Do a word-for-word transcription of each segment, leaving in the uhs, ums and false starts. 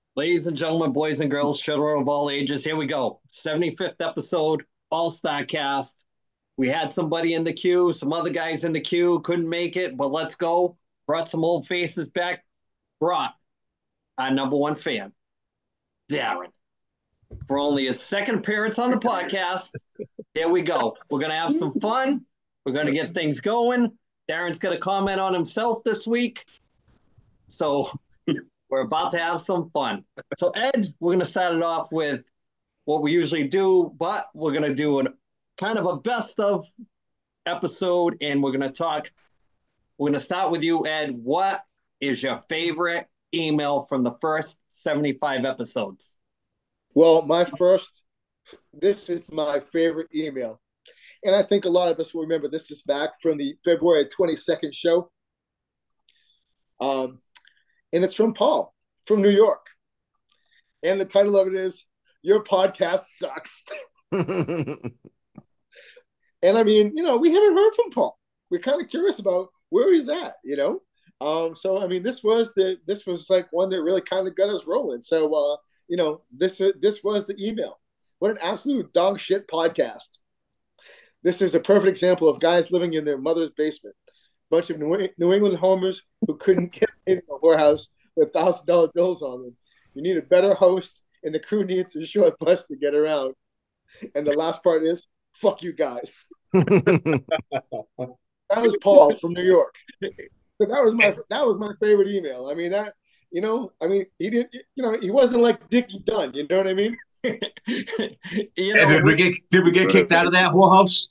Ladies and gentlemen, boys and girls, children of all ages, here we go. seventy-fifth episode, All Star Cast. We had somebody in the queue, some other guys in the queue couldn't make it, but let's go. Brought some old faces back. Brought our number one fan, Darren, for only his second appearance on the podcast. Here we go. We're going to have some fun. We're going to get things going. Darren's going to comment on himself this week. So we're about to have some fun. So, Ed, we're going to start it off with what we usually do, but we're going to do an kind of a best of episode, and we're going to talk. We're going to start with you, Ed. What is your favorite email from the first seventy-five episodes? Well, my first, this is my favorite email. And I think a lot of us will remember this is back from the February twenty-second show. Um, and it's from Paul from New York. And the title of it is, Your Podcast Sucks. And I mean, you know, we haven't heard from Paul. We're kind of curious about where he's at, you know? Um, so, I mean, this was the, this was like one that really kind of got us rolling. So, uh, you know, this, uh, this was the email. What an absolute dog shit podcast. This is a perfect example of guys living in their mother's basement. Bunch of New, New England homers who couldn't get in a warehouse with one thousand dollar bills on them. You need a better host, and the crew needs a short bus to get around. And the last part is, fuck you guys. That was Paul from New York. So that was my that was my favorite email. I mean, that, you know, I mean, he didn't, you know, he wasn't like Dickie Dunn. You know what I mean? you know, did we get did we get kicked out of that whorehouse?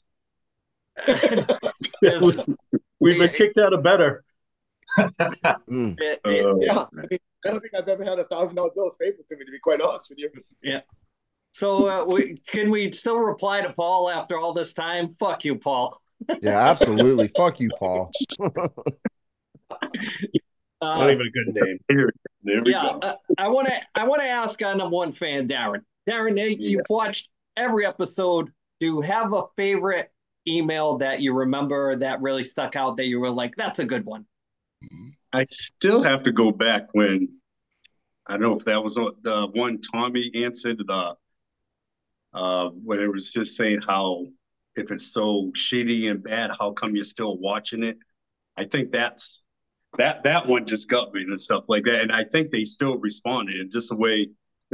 We've been kicked out of better. mm. it, it, uh, yeah, I, mean, I don't think I've ever had a thousand dollar bill stapled to me, to be quite honest with you. Yeah. So uh, we, can we still reply to Paul after all this time? Fuck you, Paul. Yeah, absolutely. Fuck you, Paul. Uh, Not even a good name. Here, there we yeah, go. Uh, I want to. I want to ask our number one fan, Darren. Darren, you've yeah. watched every episode. Do you have a favorite email that you remember that really stuck out? That you were like, "That's a good one." I still have to go back when I don't know if that was the one Tommy answered the uh, where it was just saying how if it's so shitty and bad, how come you're still watching it? I think that's. That that one just got me and stuff like that. And I think they still responded in just the way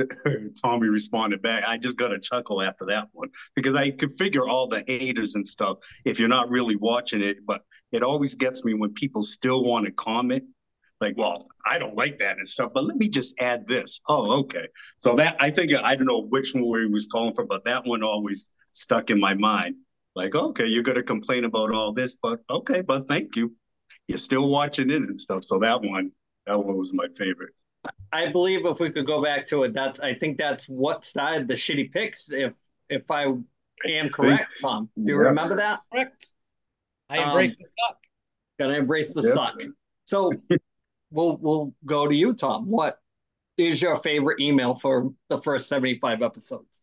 Tommy responded back. I just got a chuckle after that one because I could figure all the haters and stuff if you're not really watching it. But it always gets me when people still want to comment. Like, well, I don't like that and stuff, but let me just add this. Oh, okay. So that I think I don't know which one he was calling for, but that one always stuck in my mind. Like, okay, you're going to complain about all this, but okay, but thank you. You're still watching it and stuff. So that one, that one was my favorite. I believe if we could go back to it, that's I think that's what started the shitty picks. If if I am correct, Tom, do you yes. remember that? Correct. I embrace um, the suck. Gotta embrace the yep. suck. So we'll we'll go to you, Tom. What is your favorite email for the first seventy-five episodes?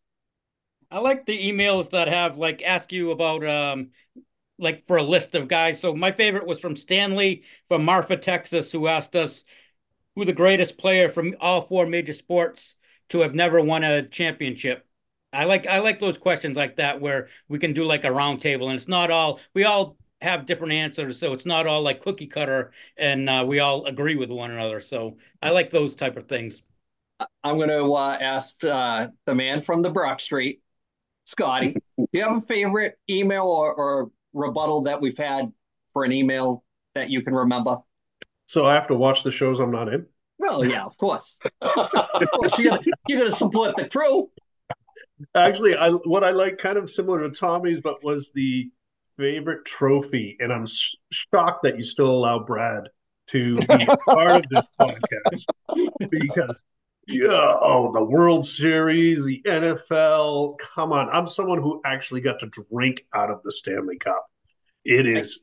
I like the emails that have like ask you about um. like for a list of guys. So my favorite was from Stanley from Marfa, Texas, who asked us who the greatest player from all four major sports to have never won a championship. I like I like those questions like that where we can do like a round table and it's not all, we all have different answers. So it's not all like cookie cutter and uh, we all agree with one another. So I like those type of things. I'm going to uh, ask uh, the man from the Brock Street, Scotty, do you have a favorite email or, or rebuttal that we've had for an email that you can remember? So I have to watch the shows I'm not in? Well, yeah, of course. Of course you're, you're going to support the crew. Actually, I what I like kind of similar to Tommy's, but was the favorite trophy. And I'm sh- shocked that you still allow Brad to be part of this podcast because yeah, oh, the World Series, the N F L. Come on. I'm someone who actually got to drink out of the Stanley Cup. It is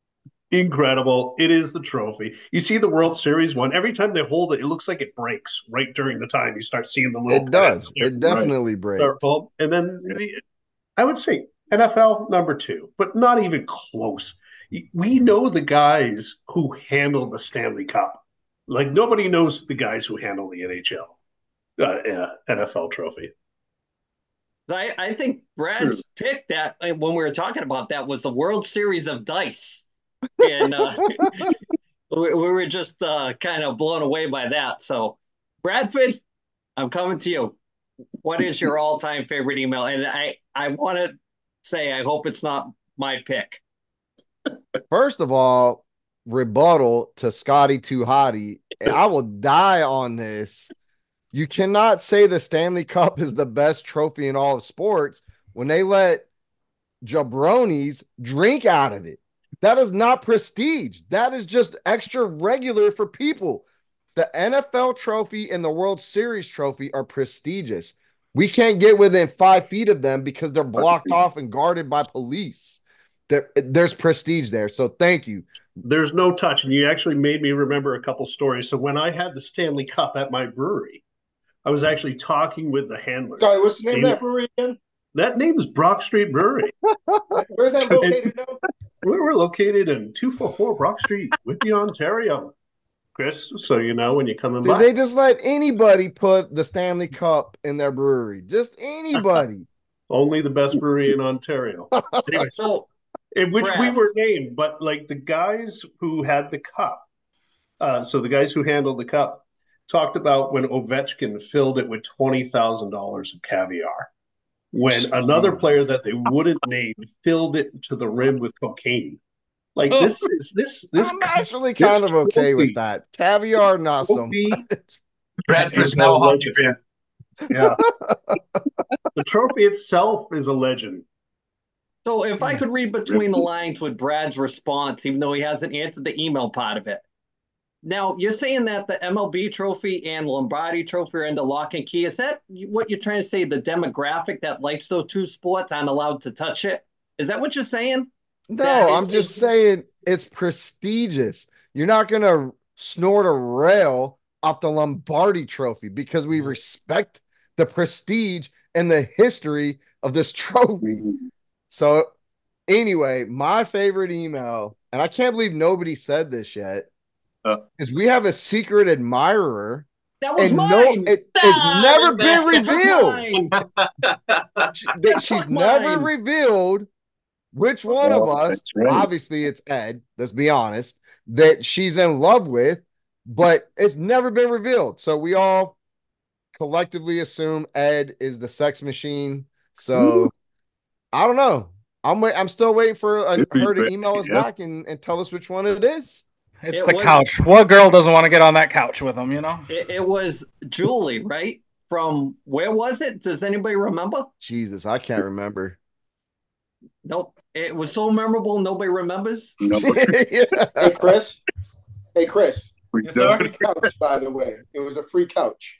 incredible. It is the trophy. You see the World Series one. Every time they hold it, it looks like it breaks right during the time. You start seeing the little. It does. It definitely right. breaks. And then the, I would say N F L number two, but not even close. We know the guys who handle the Stanley Cup. Like nobody knows the guys who handle the N H L. uh, yeah, N F L trophy. I, I think Brad's pick that when we were talking about that was the World Series of Dice. And uh, we, we were just uh, kind of blown away by that. So, Bradford, I'm coming to you. What is your all-time favorite email? And I, I want to say I hope it's not my pick. First of all, rebuttal to Scotty Too Hottie. I will die on this. You cannot say the Stanley Cup is the best trophy in all of sports when they let jabronis drink out of it. That is not prestige. That is just extra regular for people. The N F L trophy and the World Series trophy are prestigious. We can't get within five feet of them because they're blocked off and guarded by police. There, there's prestige there. So thank you. There's no touch. And you actually made me remember a couple stories. So when I had the Stanley Cup at my brewery, I was actually talking with the handler. Sorry, what's the name of that brewery again? That name is Brock Street Brewery. Where's that located now? We're located in two forty-four Brock Street, Whitby, Ontario. Chris, so you know when you're coming Did by. they just let anybody put the Stanley Cup in their brewery? Just anybody. Only the best brewery in Ontario. Anyway, So, in which Brad. we were named, but like the guys who had the cup, uh, so the guys who handled the cup talked about when Ovechkin filled it with twenty thousand dollars of caviar. When another player that they wouldn't name filled it to the rim with cocaine. Like Oh. this is this this I'm actually this kind of okay trophy- with that. Caviar, not so trophy much. Bradford's is now a a hockey legend. fan. Yeah. The trophy itself is a legend. so if I could read between the lines with Brad's response, even though he hasn't answered the email part of it. Now, you're saying that the M L B trophy and Lombardi trophy are into lock and key. Is that what you're trying to say? The demographic that likes those two sports aren't allowed to touch it? Is that what you're saying? No, That I'm is- just saying it's prestigious. You're not going to snort a rail off the Lombardi trophy because we respect the prestige and the history of this trophy. So, anyway, my favorite email, and I can't believe nobody said this yet, Uh. is we have a secret admirer, That was and no, mine. it, it's Ah, never you been bastard. revealed. Mine. She- that she's Fuck never mine. revealed which one of Oh, us, that's right. obviously it's Ed, let's be honest, that she's in love with, but it's never been revealed. So we all collectively assume Ed is the sex machine. So Ooh. I don't know. I'm wait, I'm still waiting for a, It'd be her to great, email us yeah. back and, and tell us which one it is. It's It the was- couch. What girl doesn't want to get on that couch with him, you know? It, it was Julie, right? From where was it? Does anybody remember? Jesus, I can't remember. Nope. It was so memorable, nobody remembers. No, Hey, Chris. Hey, Chris. we Yes, sir. don't. Couch, by the way. It was a free couch.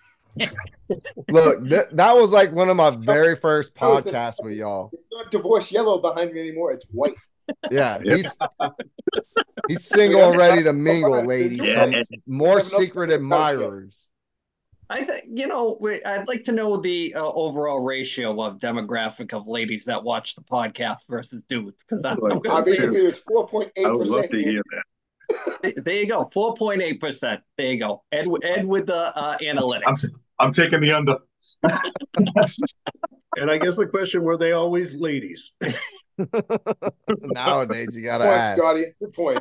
Look, that, that was like one of my very first That was the- podcasts with y'all. It's not divorce yellow behind me anymore. It's white. Yeah, Yep. he's he's single and ready to mingle, ladies. Yeah. Some more Have enough secret for the couch, admirers. I think, you know, we- I'd like to know the uh, overall ratio of demographic of ladies that watch the podcast versus dudes. Because I'm, I'm Uh, gonna basically, it was four point eight I would love percent. to hear that. there you go, four point eight percent. There you go. Ed, Ed with the uh, analytics. I'm, t- I'm taking the under. And I guess the question, were they always ladies? Nowadays, you gotta Point, ask. Scotty. Good point.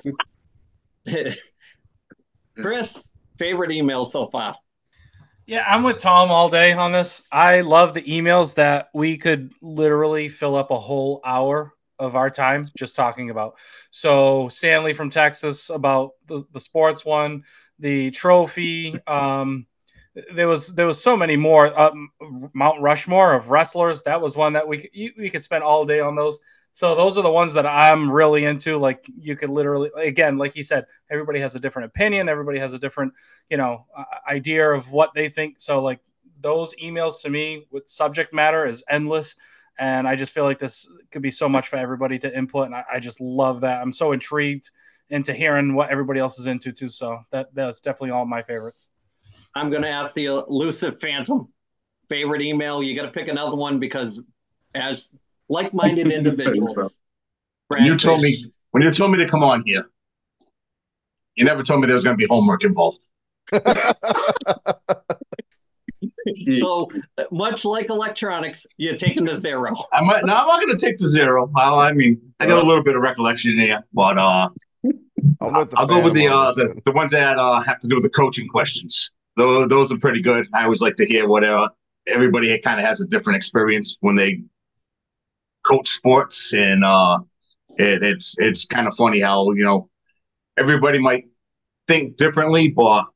Chris, favorite email so far? Yeah, I'm with Tom all day on this. I love the emails that we could literally fill up a whole hour of our time just talking about. So Stanley from Texas about the, the sports one, the trophy. Um, there was there was so many more. Um, Mount Rushmore of wrestlers. That was one that we could, you, we could spend all day on those. So those are the ones that I'm really into. Like you could literally, again, like he said, everybody has a different opinion. Everybody has a different, you know, uh, idea of what they think. So like those emails to me with subject matter is endless. And I just feel like this could be so much for everybody to input. And I, I just love that. I'm so intrigued into hearing what everybody else is into too. So that that's definitely all my favorites. I'm going to ask the elusive Phantom favorite email. You got to pick another one because as like-minded individuals. When you told me when you told me to come on here, you never told me there was going to be homework involved. So much like electronics, you're taking the zero. I might, no, I'm not going to take the zero. Well, I mean, I got a little bit of recollection here, but uh, I'll go with the uh, the, the ones that uh, have to do with the coaching questions. Those, those are pretty good. I always like to hear whatever. Everybody kind of has a different experience when they coach sports, and uh, it, it's it's kind of funny how, you know, everybody might think differently, but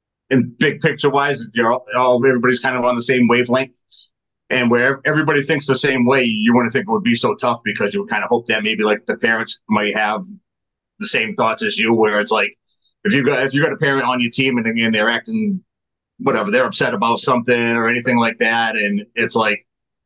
in big picture wise, you're all, all everybody's kind of on the same wavelength. And where everybody thinks the same way, you wouldn't think it would be so tough, because you would kind of hope that maybe like the parents might have the same thoughts as you, where it's like, if you got if you got a parent on your team and again they're acting whatever, they're upset about something or anything like that, and it's like,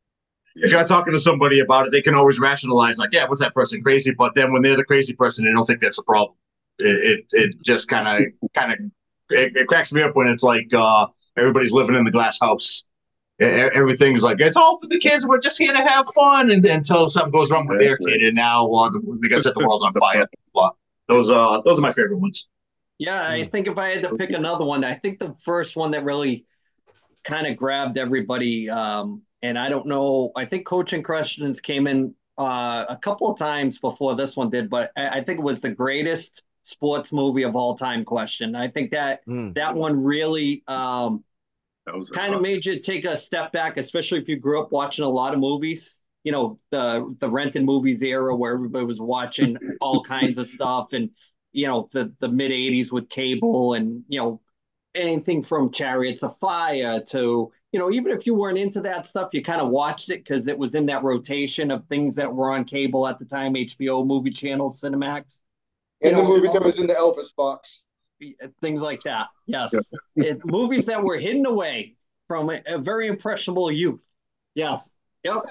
if you're talking to somebody about it, they can always rationalize like, yeah, was that person crazy? But then when they're the crazy person, they don't think that's a problem. It it, it just kind of kind of it, it cracks me up when it's like uh, everybody's living in the glass house. Everything's like, it's all for the kids. We're just here to have fun, and until something goes wrong with their kid, and now uh, they got to set the world on fire. Those uh those are my favorite ones. Yeah, I think if I had to pick another one, I think the first one that really kind of grabbed everybody, um, and I don't know, I think Coaching Questions came in uh, a couple of times before this one did, but I, I think it was the greatest sports movie of all time question. I think that mm. that one really um, kind of made you take a step back, especially if you grew up watching a lot of movies. You know, the the rented movies era where everybody was watching all kinds of stuff, and you know, the, the mid eighties with cable, and, you know, anything from Chariots of Fire to, you know, even if you weren't into that stuff, you kind of watched it because it was in that rotation of things that were on cable at the time, H B O, Movie Channel, Cinemax. And the movie that was in the Elvis box. Things like that, yes. it, movies that were hidden away from a, a very impressionable youth. Yes, yep.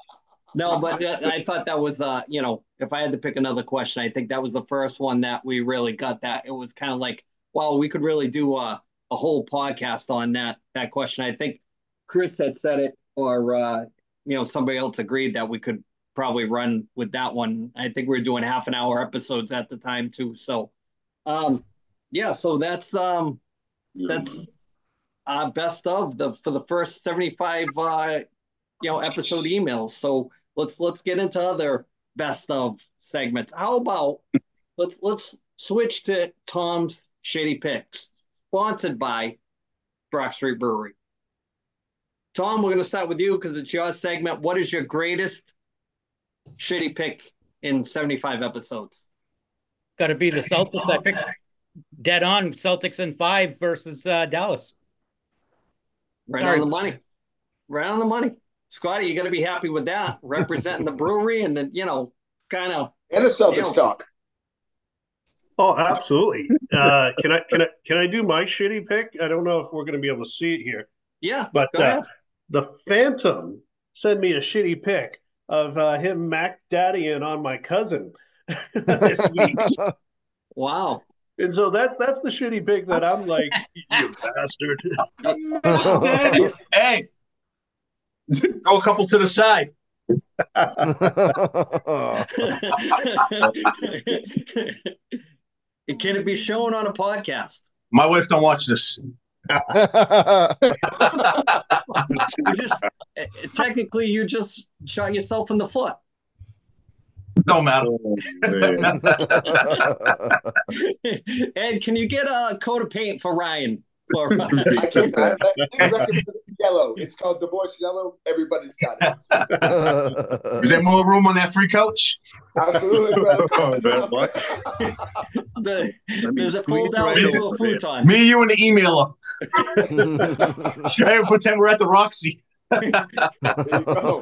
No, but I thought that was, uh, you know, if I had to pick another question, I think that was the first one that we really got that. It was kind of like, well, we could really do a, a whole podcast on that that question. I think Chris had said it, or, uh, you know, somebody else agreed that we could probably run with that one. I think we were doing half an hour episodes at the time, too. So, um, yeah, so that's um, that's uh, best of the for the first seventy-five, uh, you know, episode emails. So, Let's let's get into other best of segments. How about let's let's switch to Tom's Shitty Picks, sponsored by Brock Street Brewery. Tom, we're going to start with you because it's your segment. What is your greatest shitty pick in seventy-five episodes? Got to be the Celtics. I picked dead on Celtics in five versus uh, Dallas. Right Sorry. on the money. Right on the money. Scotty, you got to be happy with that, representing the brewery and then, you know, kind of. And the Celtics you know. talk. Oh, absolutely. Uh, can I can I can I do my shitty pick? I don't know if we're going to be able to see it here. Yeah, but uh, the Phantom sent me a shitty pic of uh, him Mac Daddying on my cousin this week. Wow. And so that's that's the shitty pick that I'm like, you bastard. Hey. Go a couple to the side. Can it be shown on a podcast? My wife don't watch this. you just technically you just shot yourself in the foot. Don't matter. Ed, can you get a coat of paint for Ryan? I can't. I, I recommend yellow. It's called Divorce Yellow. Everybody's got it. Is there more room on that free couch? Absolutely, brother. the, does it fold out into a futon? Me, you, and the emailer. Hey, pretend we're at the Roxy. There you go.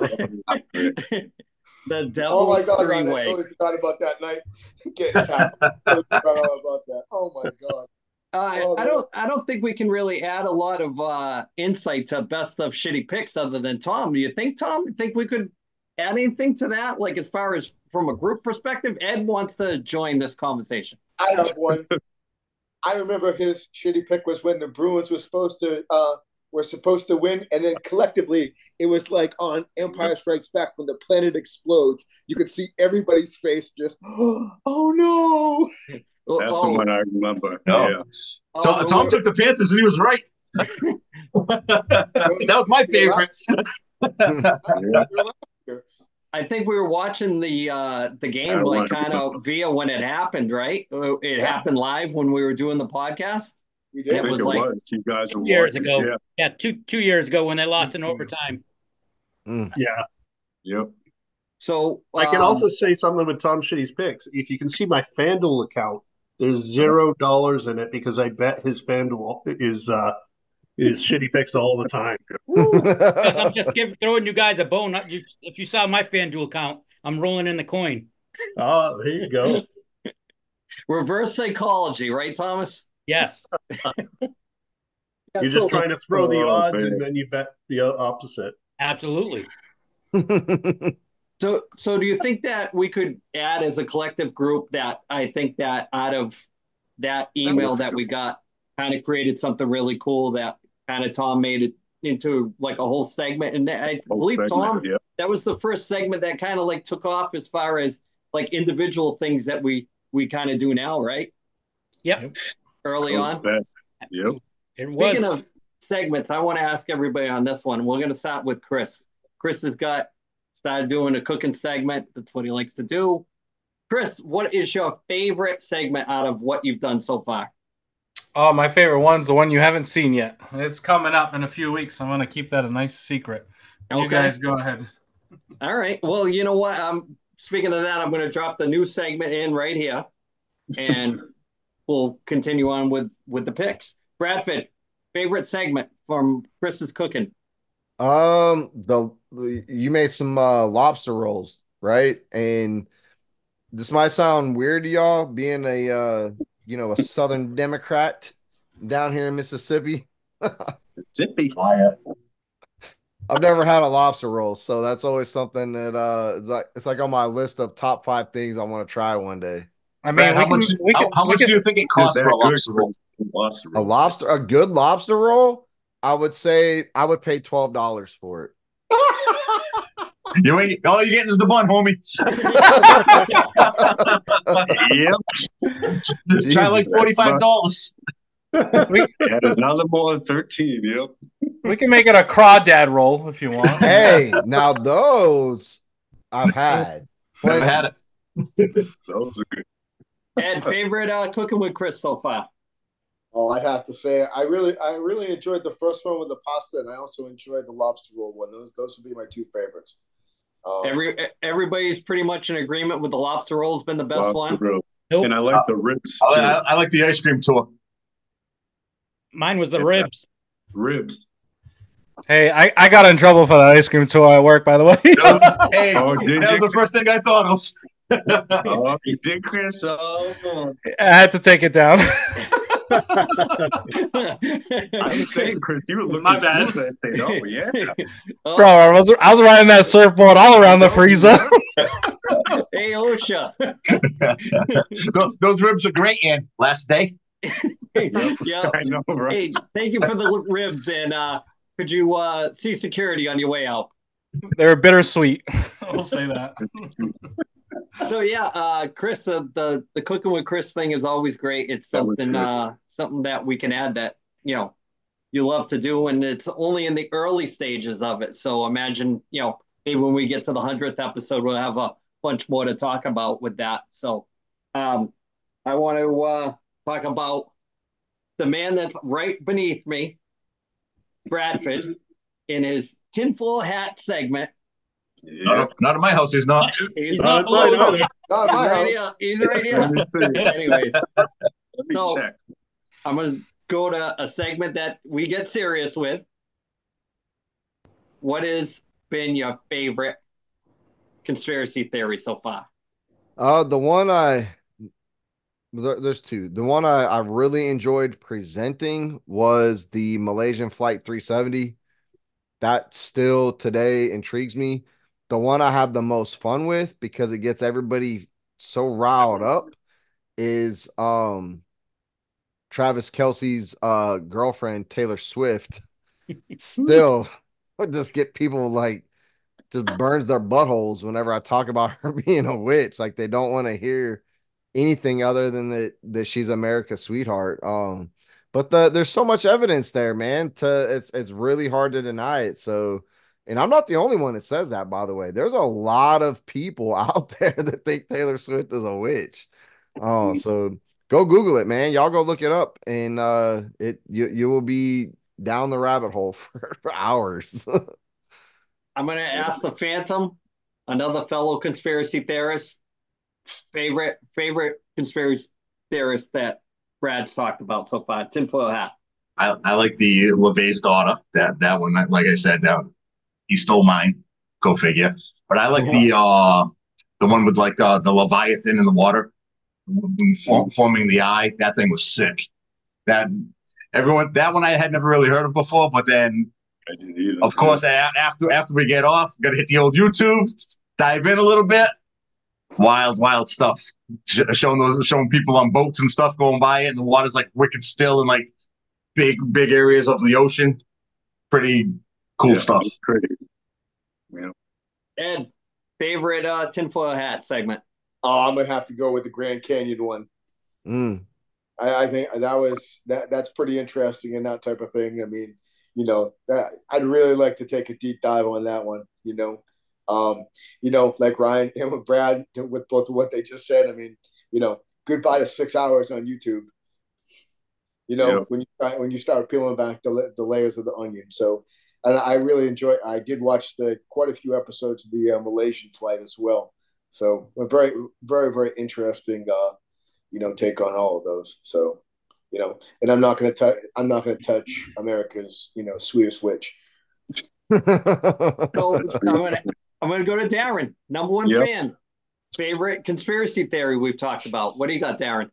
The devil's oh my God, three-way. Ryan, I totally forgot about that night. Getting tapped. I totally forgot all about that. Oh my God. Uh, oh, I don't. I don't think we can really add a lot of uh, insight to best of shitty picks other than Tom. Do you think, Tom? You think we could add anything to that? Like as far as from a group perspective, Ed wants to join this conversation. I have one. I remember his shitty pick was when the Bruins were supposed to uh, were supposed to win, and then collectively it was like on Empire Strikes Back when the planet explodes. You could see everybody's face just, oh no. That's oh. the one I remember. No. Yeah. Tom, oh, Tom took the Panthers and he was right. That was my favorite. I think we were watching the uh, the game like kind of via when it happened, right? It yeah. happened live when we were doing the podcast. We did. It was it like was. You guys two years ago. Yeah. yeah, two two years ago when they lost in overtime. Mm. Yeah. Yep. So um, I can also say something with Tom Shitty's picks. If you can see my FanDuel account, there's zero dollars in it because I bet his FanDuel is uh is Shitty picks all the time. I'm just giving throwing you guys a bone. You, if you saw my FanDuel account, I'm rolling in the coin. Oh, there you go. Reverse psychology, right, Thomas? Yes. You're just trying to throw the odds oh, and then you bet the opposite. Absolutely. So, so do you think that we could add as a collective group that I think that out of that email that, that we got kind of created something really cool that kind of Tom made it into like a whole segment. And I whole believe segment, Tom, yeah. that was the first segment that kind of like took off as far as like individual things that we, we kind of do now, right? Yep. Early on. Yep. It was. Speaking of segments, I want to ask everybody on this one. We're going to start with Chris. Chris has got started doing a cooking segment. That's what he likes to do. Chris, what is your favorite segment out of what you've done so far? Oh, my favorite one's the one you haven't seen yet. It's coming up in a few weeks. I'm going to keep that a nice secret. Okay. You guys go ahead. All right. Well, you know what? Um, speaking of that, I'm going to drop the new segment in right here, and we'll continue on with, with the picks. Bradford, favorite segment from Chris's cooking? Um, the you made some uh, lobster rolls, right? And this might sound weird to y'all, being a uh, you know, a Southern Democrat down here in Mississippi. Mississippi. I've never had a lobster roll, so that's always something that uh, it's like it's like on my list of top five things I want to try one day. I mean, Brad, how, can, much, can, how, how much can, do you think it costs for a lobster roll? Lobster a lobster, a good lobster roll, I would say I would pay twelve dollars for it. You ain't all you're getting is the bun, homie. Yep. Try like forty-five dollars. We had another more than thirteen. Yep. We can make it a crawdad roll if you want. Hey, now those I've had. I've had it. Those are good. Ed, favorite uh, cooking with Chris so far? Oh, I have to say, I really, I really enjoyed the first one with the pasta, and I also enjoyed the lobster roll one. Those, those would be my two favorites. Um, Every everybody's pretty much in agreement with the lobster roll has been the best lobster one. Roll. Nope. And I like the ribs. I, I, I like the ice cream tour. Mine was the yeah. ribs. Ribs. Hey, I, I got in trouble for the ice cream tour at work, by the way. Hey, oh, that you? was the first thing I thought of. Oh, you did, Chris. Oh. I had to take it down. I was saying, Chris, you were looking My bad. Smooth and saying, "Oh yeah, oh. Bro, I was I was riding that surfboard all around the freezer." Hey, OSHA. those, those ribs are great, Ian. Last day. Yeah, I know, right? Hey, thank you for the ribs, and uh, could you uh, see security on your way out? They're bittersweet. I'll say that. So yeah, uh, Chris, the, the the cooking with Chris thing is always great. It's something uh, something that we can add that you know you love to do, and it's only in the early stages of it. So imagine you know maybe when we get to the hundredth episode, we'll have a bunch more to talk about with that. So um, I want to uh, talk about the man that's right beneath me, Bradford, in his tinfoil hat segment. Yeah. Not, not in my house. He's not. He's not, not, not, not in my right house. Here. He's right here. Anyways, let me so check. I'm gonna go to a segment that we get serious with. What has been your favorite conspiracy theory so far? Uh, the one I there, there's two. The one I, I really enjoyed presenting was the Malaysian Flight three seventy. That still today intrigues me. The one I have the most fun with because it gets everybody so riled up is um Travis Kelce's uh girlfriend Taylor Swift. Still just get people like just burns their buttholes whenever I talk about her being a witch. Like they don't want to hear anything other than that that she's America's sweetheart. Um But the there's so much evidence there, man. To it's it's really hard to deny it. So, and I'm not the only one that says that, by the way. There's a lot of people out there that think Taylor Swift is a witch. Oh, so go Google it, man. Y'all go look it up, and uh, it you you will be down the rabbit hole for, for hours. I'm gonna ask the Phantom, another fellow conspiracy theorist, favorite favorite conspiracy theorist that Brad's talked about so far. Tinfoil hat. I, I like the LeVay's daughter. That that one, like I said, that he stole mine. Go figure. But I like the uh the one with like uh, the Leviathan in the water form, forming the eye. That thing was sick. That everyone that one I had never really heard of before. But then, of course, after after we get off, gotta hit the old YouTube, dive in a little bit. Wild, wild stuff. Showing those, showing people on boats and stuff going by it, and the water's like wicked still in like big, big areas of the ocean. Pretty cool yeah, stuff. Pretty. Yeah. Ed, favorite uh, tinfoil hat segment? Oh, I'm gonna have to go with the Grand Canyon one. Mm. I, I think that was that. That's pretty interesting and that type of thing. I mean, you know, that, I'd really like to take a deep dive on that one. You know. Um, you know, like Ryan and with Brad, with both of what they just said. I mean, you know, goodbye to six hours on YouTube. You know, yep. when you when you start peeling back the the layers of the onion. So, and I really enjoy. I did watch the quite a few episodes of the uh, Malaysian flight as well. So, a very, very, very interesting, uh, you know, take on all of those. So, you know, and I'm not going to touch. I'm not going to touch America's, you know, sweetest witch. so I'm gonna, I'm gonna go to Darren, number one yep. fan. Favorite conspiracy theory we've talked about. What do you got, Darren?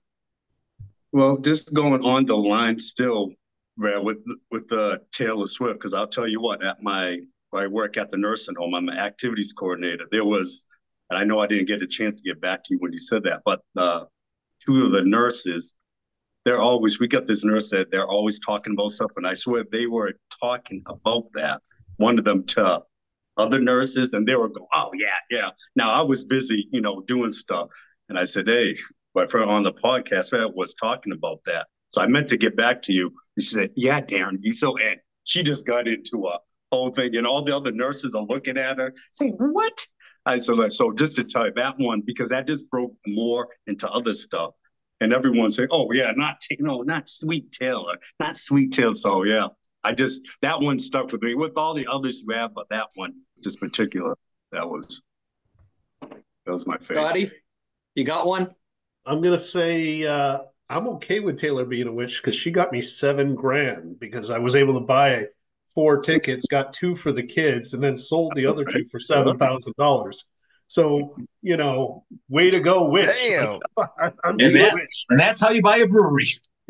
Well, just going on the line still, Brad, with with the uh, Taylor Swift, because I'll tell you what, at my where I work at the nursing home, I'm an activities coordinator. There was, and I know I didn't get a chance to get back to you when you said that, but uh, two of the nurses, they're always, we got this nurse that they're always talking about stuff, and I swear they were talking about that. One of them to other nurses, and they were going, oh, yeah, yeah. Now, I was busy, you know, doing stuff. And I said, hey, my friend on the podcast I was talking about that. So I meant to get back to you. And she said, yeah, Darren, you so in. She just got into a whole thing, and all the other nurses are looking at her saying, what? I said, so just to tell you that one, because that just broke more into other stuff. And everyone's saying, oh, yeah, not, you know, not Sweet Taylor, not Sweet Taylor. So, yeah. I just, that one stuck with me with all the others you have, but that one just particular, that was, that was my favorite. Scotty, you got one? I'm going to say uh, I'm okay with Taylor being a witch because she got me seven grand because I was able to buy four tickets, got two for the kids, and then sold the other two for seven thousand dollars. So, you know, way to go, witch. Damn. I, I'm and, that, witch. And that's how you buy a brewery.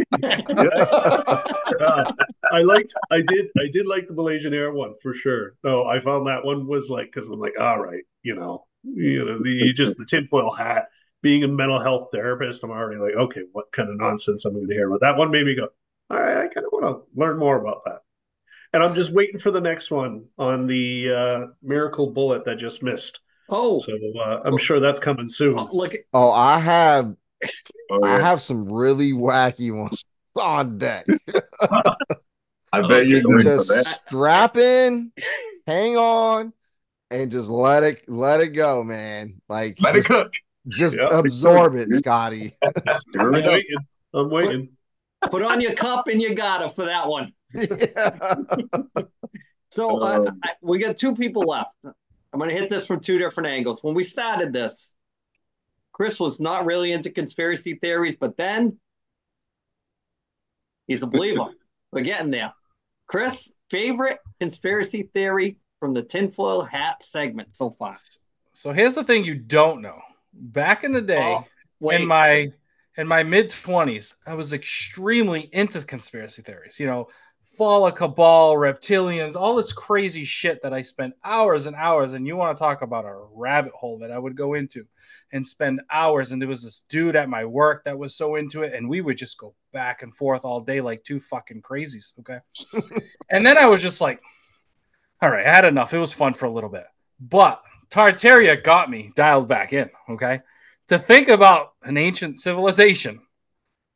uh, I liked, I did, I did like the Malaysian Air one for sure. No, I found that one was like, because I'm like, all right, you know, you know, the just the tinfoil hat. Being a mental health therapist, I'm already like, okay, what kind of nonsense I'm going to hear? But that one made me go, all right, I kind of want to learn more about that. And I'm just waiting for the next one on the uh, Miracle Bullet that just missed. Oh, so uh, I'm sure that's coming soon. Oh, look, oh, I have. Oh, yeah. I have some really wacky ones on deck. I bet you just strap in, hang on, and just let it let it go, man. Like let just, it cook. Just yep. absorb it, Scotty. I'm waiting. I'm waiting. Put, put on your cup and you got it for that one. Yeah. So uh, I, we got two people left. I'm going to hit this from two different angles. When we started this, Chris was not really into conspiracy theories, but then he's a believer. We're getting there. Chris, favorite conspiracy theory from the tinfoil hat segment so far? So here's the thing you don't know. Back in the day, oh, in my in my mid twenties, I was extremely into conspiracy theories. You know, fall of cabal, reptilians, all this crazy shit that I spent hours and hours. And you want to talk about a rabbit hole that I would go into and spend hours. And there was this dude at my work that was so into it, and we would just go back and forth all day like two fucking crazies. Okay, and then I was just like, all right, I had enough. It was fun for a little bit, but Tartaria got me dialed back in, okay? To think about an ancient civilization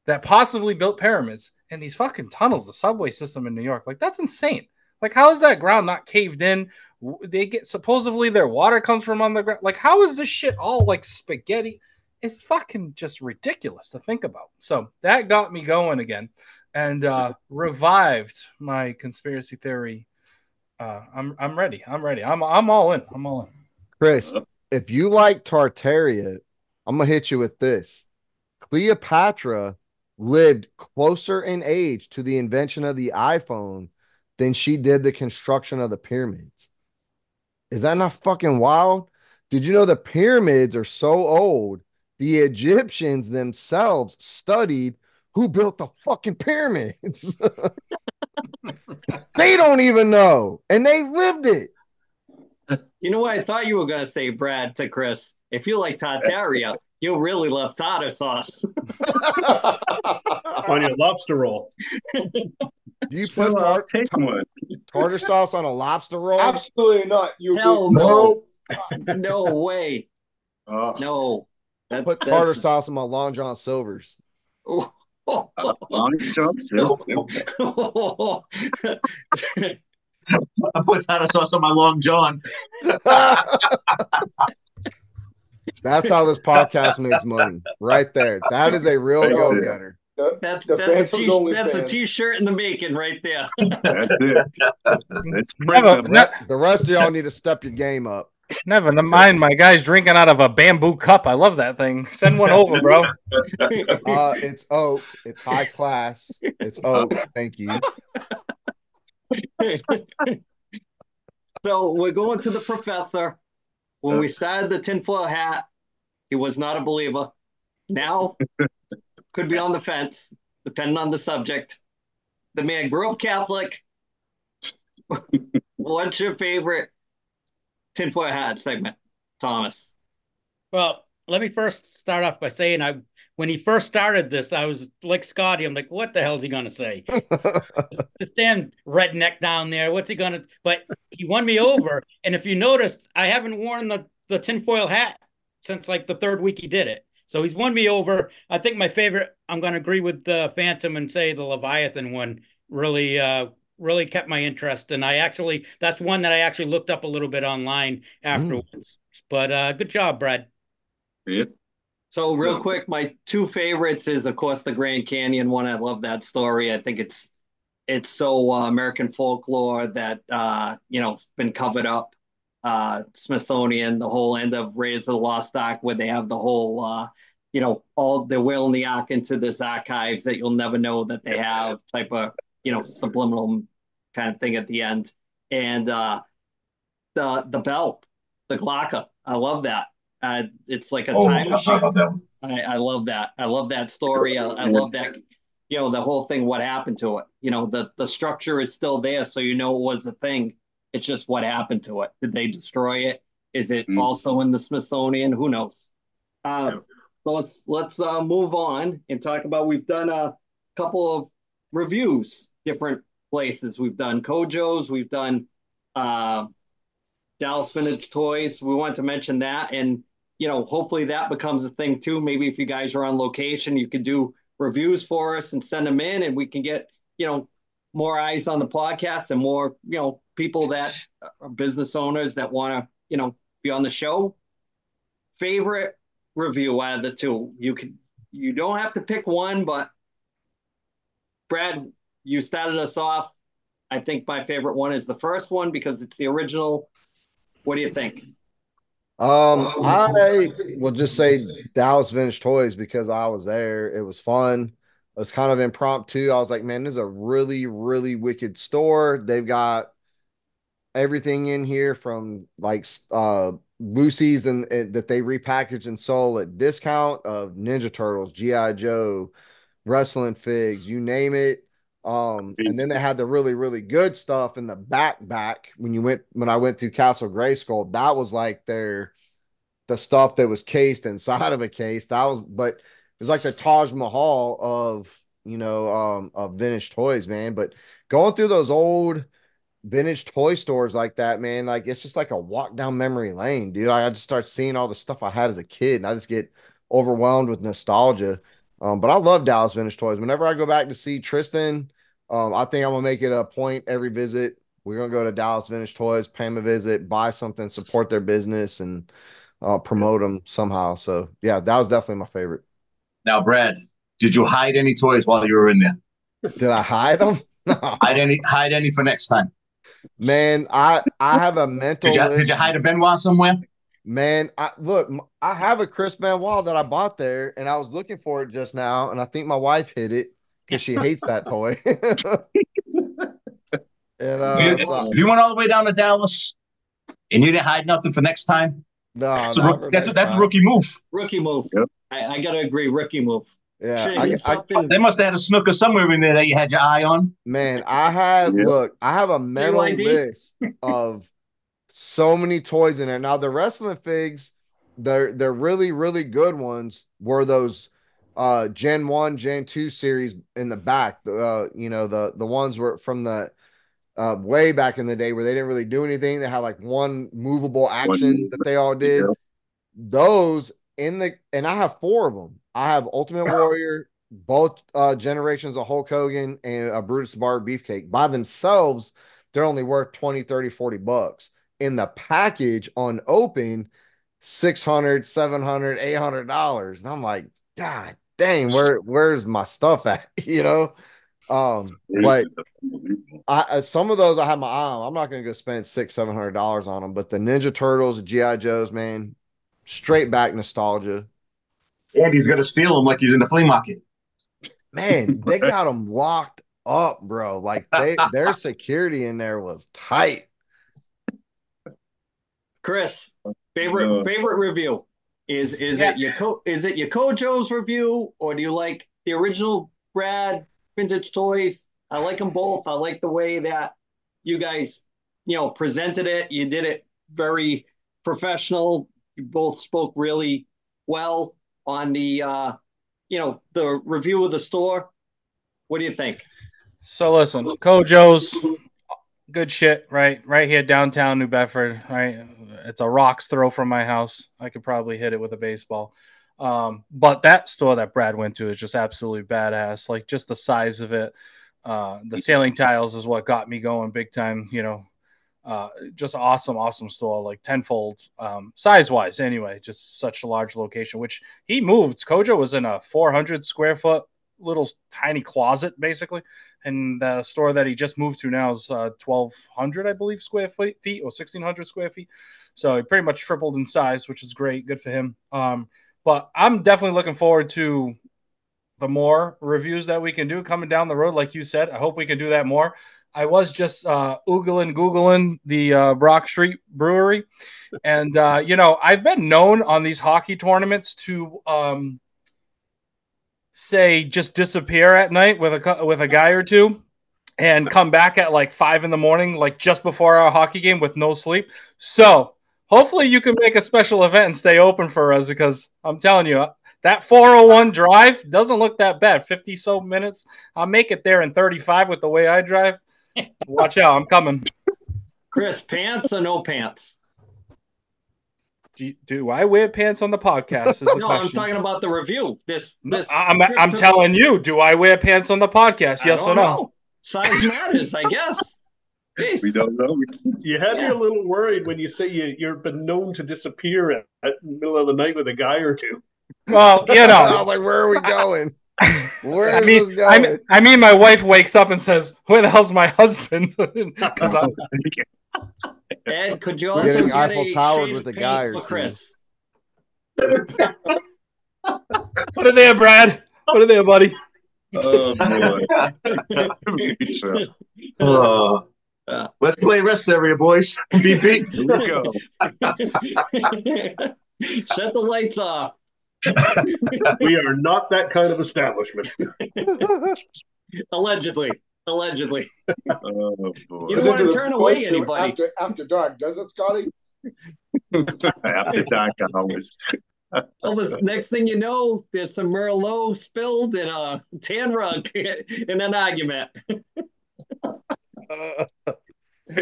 that possibly built pyramids and these fucking tunnels, the subway system in New York. Like, that's insane. Like, how is that ground not caved in? They get supposedly their water comes from on the ground. Like, how is this shit all like spaghetti? It's fucking just ridiculous to think about. So that got me going again and uh, revived my conspiracy theory. Uh, I'm I'm ready. I'm ready. I'm I'm all in. I'm all in. Chris, if you like Tartaria, I'm gonna hit you with this. Cleopatra lived closer in age to the invention of the iPhone than she did the construction of the pyramids. Is that not fucking wild? Did you know the pyramids are so old? The Egyptians themselves studied who built the fucking pyramids. They don't even know, and they lived it. You know what I thought you were going to say, Brad, to Chris? If you like Tartaria, you really love tartar sauce. On your lobster roll. You put tar- take one. tartar sauce on a lobster roll? Absolutely not. You Hell no. No way. Uh, No. That's, Put that's... tartar sauce on my Long John Silvers. Oh, oh, uh, Long John Silver. oh. I put tartar sauce on my Long John. That's how this podcast makes money. Right there. That is a real Right go there. getter. The, That's, the that's, a Phantom's t- only that's a fans. t-shirt in the making right there. That's it. Let's print Never, them. ne- The rest of y'all need to step your game up. never mind. My guy's drinking out of a bamboo cup. I love that thing. Send one over, bro. Uh, it's oak. It's high class. It's oak. Thank you. So we're going to the professor. When we started the tinfoil hat, he was not a believer. Now, could be on the fence, depending on the subject. The man grew up Catholic. What's your favorite tinfoil hat segment, Thomas? Well, let me first start off by saying I when he first started this, I was like Scotty. I'm like, what the hell is he gonna say? This damn redneck down there. What's he gonna? But he won me over. And if you noticed, I haven't worn the the tinfoil hat since like the third week he did it. So he's won me over. I think my favorite. I'm gonna agree with the Phantom and say the Leviathan one really uh really kept my interest. And I actually that's one that I actually looked up a little bit online afterwards. Mm. But uh, good job, Brad. Yeah. So real quick, my two favorites is of course the Grand Canyon one. I love that story. I think it's it's so uh, American folklore that uh, you know been covered up. Uh, Smithsonian, the whole end of Raiders of the Lost Ark, where they have the whole uh, you know all they're wheeling the ark into this archives that you'll never know that they have type of you know subliminal kind of thing at the end. And uh, the the bell, the Glocka, I love that. Uh, it's like a Oh, time I forgot machine. about that one. I, I love that. I love that story. I, I love that, you know, the whole thing, what happened to it. You know, the, the structure is still there, so you know it was a thing. It's just what happened to it. Did they destroy it? Is it Mm. also in the Smithsonian? Who knows? Uh, so let's let's uh, move on and talk about, we've done a couple of reviews, different places. We've done Kojo's, we've done uh, Dallas Vintage Toys. We want to mention that, and you know, hopefully that becomes a thing too. Maybe if you guys are on location, you could do reviews for us and send them in, and we can get, you know, more eyes on the podcast and more, you know, people that are business owners that want to, you know, be on the show. Favorite review out of the two? You can, you don't have to pick one, but Brad, you started us off. I think my favorite one is the first one because it's the original. What do you think? Um, I will just say Dallas Vintage Toys because I was there. It was fun. It was kind of impromptu. I was like, man, this is a really, really wicked store. They've got everything in here from like uh Lucy's and, and that they repackaged and sold at discount of Ninja Turtles, G I. Joe, wrestling figs, you name it. Um, and then they had the really, really good stuff in the back back when you went when I went through Castle Grayskull. That was like their the stuff that was cased inside of a case. That was, but it was like the Taj Mahal of you know um of vintage toys, man. But going through those old vintage toy stores like that, man, like it's just like a walk down memory lane, dude. I, I just start seeing all the stuff I had as a kid, and I just get overwhelmed with nostalgia. Um, but I love Dallas Vintage Toys. Whenever I go back to see Tristan, um, I think I'm gonna make it a point every visit. We're gonna go to Dallas Vintage Toys, pay them a visit, buy something, support their business, and uh, promote them somehow. So yeah, that was definitely my favorite. Now, Brad, did you hide any toys while you were in there? Did I hide them? No. Hide any? Hide any for next time? Man, I I have a mental. Did you, list. did you hide a Benoit somewhere? Man, I look, I have a Chris Benoit that I bought there, and I was looking for it just now, and I think my wife hit it because she hates that toy. and uh, if, you, so, if you went all the way down to Dallas and you didn't hide nothing for next time, no, that's a, that's, a, that's a rookie move. Rookie move. Yep. I, I gotta agree. Rookie move. Yeah, I, I, they must have had a snooker somewhere in there that you had your eye on. Man, I have yep. look, I have a mental list of so many toys in there. Now the rest of the figs, they're they're really really good ones. Were those uh Gen one, Gen two series in the back? The uh, you know the the ones were from the uh way back in the day where they didn't really do anything. They had like one movable action one, that they all did. Yeah. Those in the and I have four of them. I have Ultimate Warrior, both uh, generations of Hulk Hogan, and a Brutus Bar Beefcake. By themselves, they're only worth twenty, thirty, forty bucks. In the package on open, six hundred, seven hundred, eight hundred dollars. And I'm like, God dang, where where's my stuff at? You know? Um, but I some of those I have my eye on. I'm not gonna go spend six, seven hundred dollars on them, but the Ninja Turtles, the G I Joes, man, straight back nostalgia. And he's gonna steal them like he's in the flea market. Man, they got them locked up, bro. Like they their security in there was tight. Chris, favorite uh, favorite review is is yeah. it your is it your Kojo's review, or do you like the original Brad Vintage Toys? I like them both. I like the way that you guys, you know, presented it. You did it very professional. You both spoke really well on the, uh, you know, the review of the store. What do you think? So listen, Kojo's, good shit, right? Right here, downtown New Bedford, right? It's a rock's throw from my house. I could probably hit it with a baseball. Um, but that store that Brad went to is just absolutely badass. Like just the size of it. Uh, the ceiling tiles is what got me going big time, you know. Uh, just awesome, awesome store, like tenfold um, size wise. Anyway, just such a large location, which he moved. Kojo was in a four hundred square foot little tiny closet, basically. And the store that he just moved to now is uh, twelve hundred, I believe, square feet, feet or sixteen hundred square feet. So he pretty much tripled in size, which is great. Good for him. Um, but I'm definitely looking forward to the more reviews that we can do coming down the road. Like you said, I hope we can do that more. I was just uh, oogling, Googling the uh, Brock Street Brewery. And, uh, you know, I've been known on these hockey tournaments to um, say just disappear at night with a, with a guy or two and come back at like five in the morning, like just before our hockey game with no sleep. So hopefully you can make a special event and stay open for us, because I'm telling you, that four oh one drive doesn't look that bad. fifty so minutes. I'll make it there in thirty-five with the way I drive. Watch out, I'm coming. Chris, pants or no pants? Do, do I wear pants on the podcast? Is the no, question. I'm talking about the review. This, this. I'm, I'm telling you, do I wear pants on the podcast? Yes or no? Know. Size matters, I guess. Jeez. We don't know. You had yeah. me a little worried when you say you, you've been known to disappear at, at the middle of the night with a guy or two. Well, you know. I was like, where are we going? Where I is mean, this going? I mean, I mean, my wife wakes up and says, "Where the hell's my husband?" Because I'm. Ed, could you also getting get Eiffel a Towered with a guy or two? Chris? Put it there, Brad. Put it there, buddy. Oh boy. uh, uh, let's play rest area, boys. Beep beep. Here we go. Shut the lights off. We are not that kind of establishment. Allegedly. Allegedly. Oh, boy. You don't want to turn away anybody. After, after dark, does it, Scotty? After dark, I always. Well, this next thing you know, there's some Merlot spilled in a tan rug in an argument.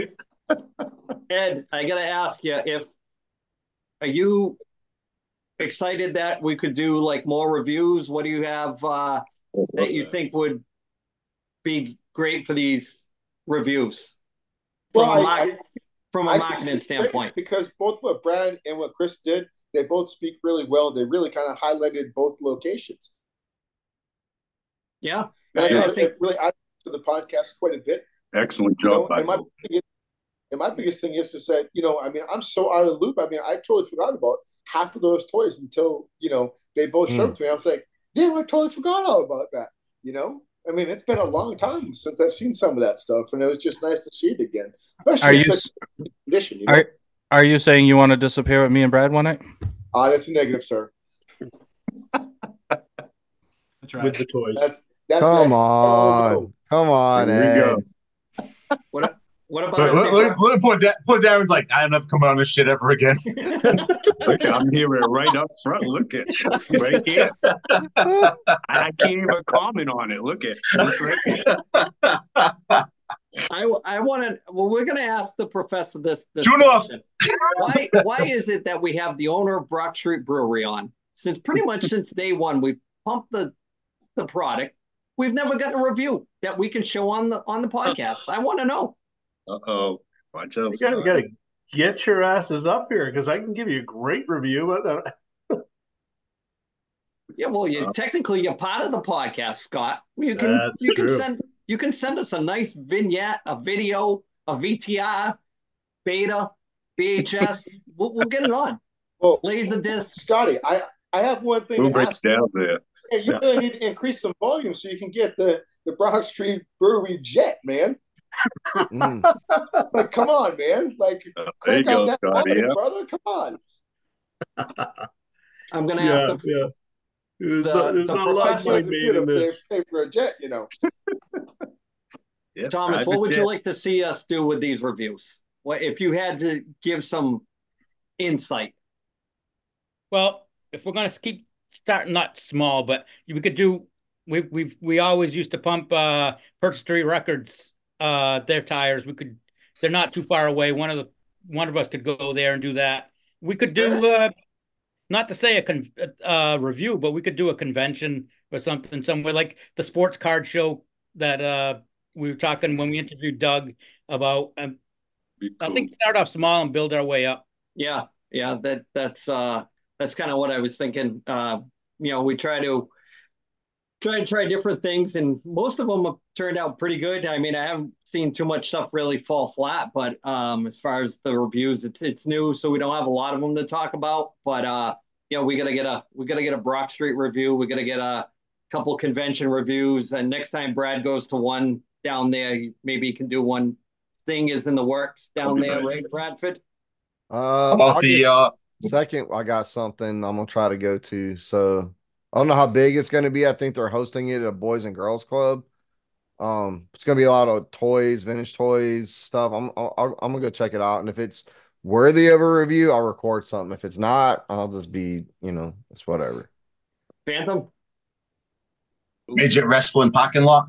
Ed, I got to ask you, if are you excited that we could do like more reviews? What do you have uh, that you think would be great for these reviews from Well, a, I- market, from a I think marketing it's great standpoint? because both what Brad and what Chris did, they both speak really well. They really kind of highlighted both locations. Yeah, And I, I, thought I think it really added to the podcast quite a bit. Excellent You job know, by and my both. biggest, and my biggest thing is is that, you know, I mean, I'm so out of the loop. I mean, I totally forgot about half of those toys until, you know, they both showed Mm. to me. I was like, damn, I totally forgot all about that. You know, I mean, it's been a long time since I've seen some of that stuff, and it was just nice to see it again, especially Are in you such s- a condition. You know, are are you saying you want to disappear with me and Brad one night? ah, that's a negative, sir. That's with the toys. That's that's Come it. on. Come on, Here we Ed. go. what what about Let, if let, they let, brought- let me put that. Put Darren's like, I'm never coming on this shit ever again. Look, I'm hearing it right up front. Look at right here. I, I can't even comment on it. Look at it's right here. I I want to. Well, we're going to ask the professor this. this True enough. question. Why why is it that we have the owner of Brock Street Brewery on? Since pretty much since day one, we've pumped the the product. We've never gotten a review that we can show on the on the podcast. I want to know. Uh oh. Watch out. You gotta, you gotta get your asses up here because I can give you a great review. But uh, Yeah, well, you technically you're part of the podcast, Scott. You can That's you can true. send you can send us a nice vignette, a video, a V T R, beta, V H S. we'll, we'll get it on. Well, Laser disc. Scotty, I I have one thing Who to breaks ask you. down there? Yeah, you really need to increase some volume so you can get the the Brock Street Brewery jet, man. Mm. Like, come on, man. Like, Uh, there you crank go, out that Scotty. volume, Yeah. brother. Come on. I'm gonna yeah, ask the, yeah. There's the- not, there's the not a lot of professor- money It's made good in if they this. pay for a jet, you know. Yeah, Thomas. private What would jet. you like to see us do with these reviews? What if you had to give some insight? Well, if we're going to keep starting not small, but we could do. We we we always used to pump uh, Purchase Street Records uh, their tires. We could. They're not too far away. One of the one of us could go there and do that. We could do uh, not to say a con uh, review, but we could do a convention or something somewhere like the sports card show that uh, we were talking when we interviewed Doug about. Um, Be I cool. think start off small and build our way up. Yeah, yeah. That that's uh that's kind of what I was thinking. Uh, you know, we try to try and try different things, and most of them have turned out pretty good. I mean, I haven't seen too much stuff really fall flat, but um, as far as the reviews, it's it's new, so we don't have a lot of them to talk about. But uh, you know, we gotta get a we gotta get a Brock Street review. We gotta get a couple convention reviews, and next time Brad goes to one down there, maybe he can do one. Thing is in the works down That'd be there, nice. right, Bradford? Uh, About the, August uh, second, I got something I'm gonna try to go to. So I don't know how big it's gonna be. I think they're hosting it at a Boys and Girls Club. Um, it's gonna be a lot of toys, vintage toys, stuff. I'm I'll, I'm gonna go check it out, and if it's worthy of a review, I'll record something. If it's not, I'll just be, you know, it's whatever. Phantom? Midget wrestling parking lot.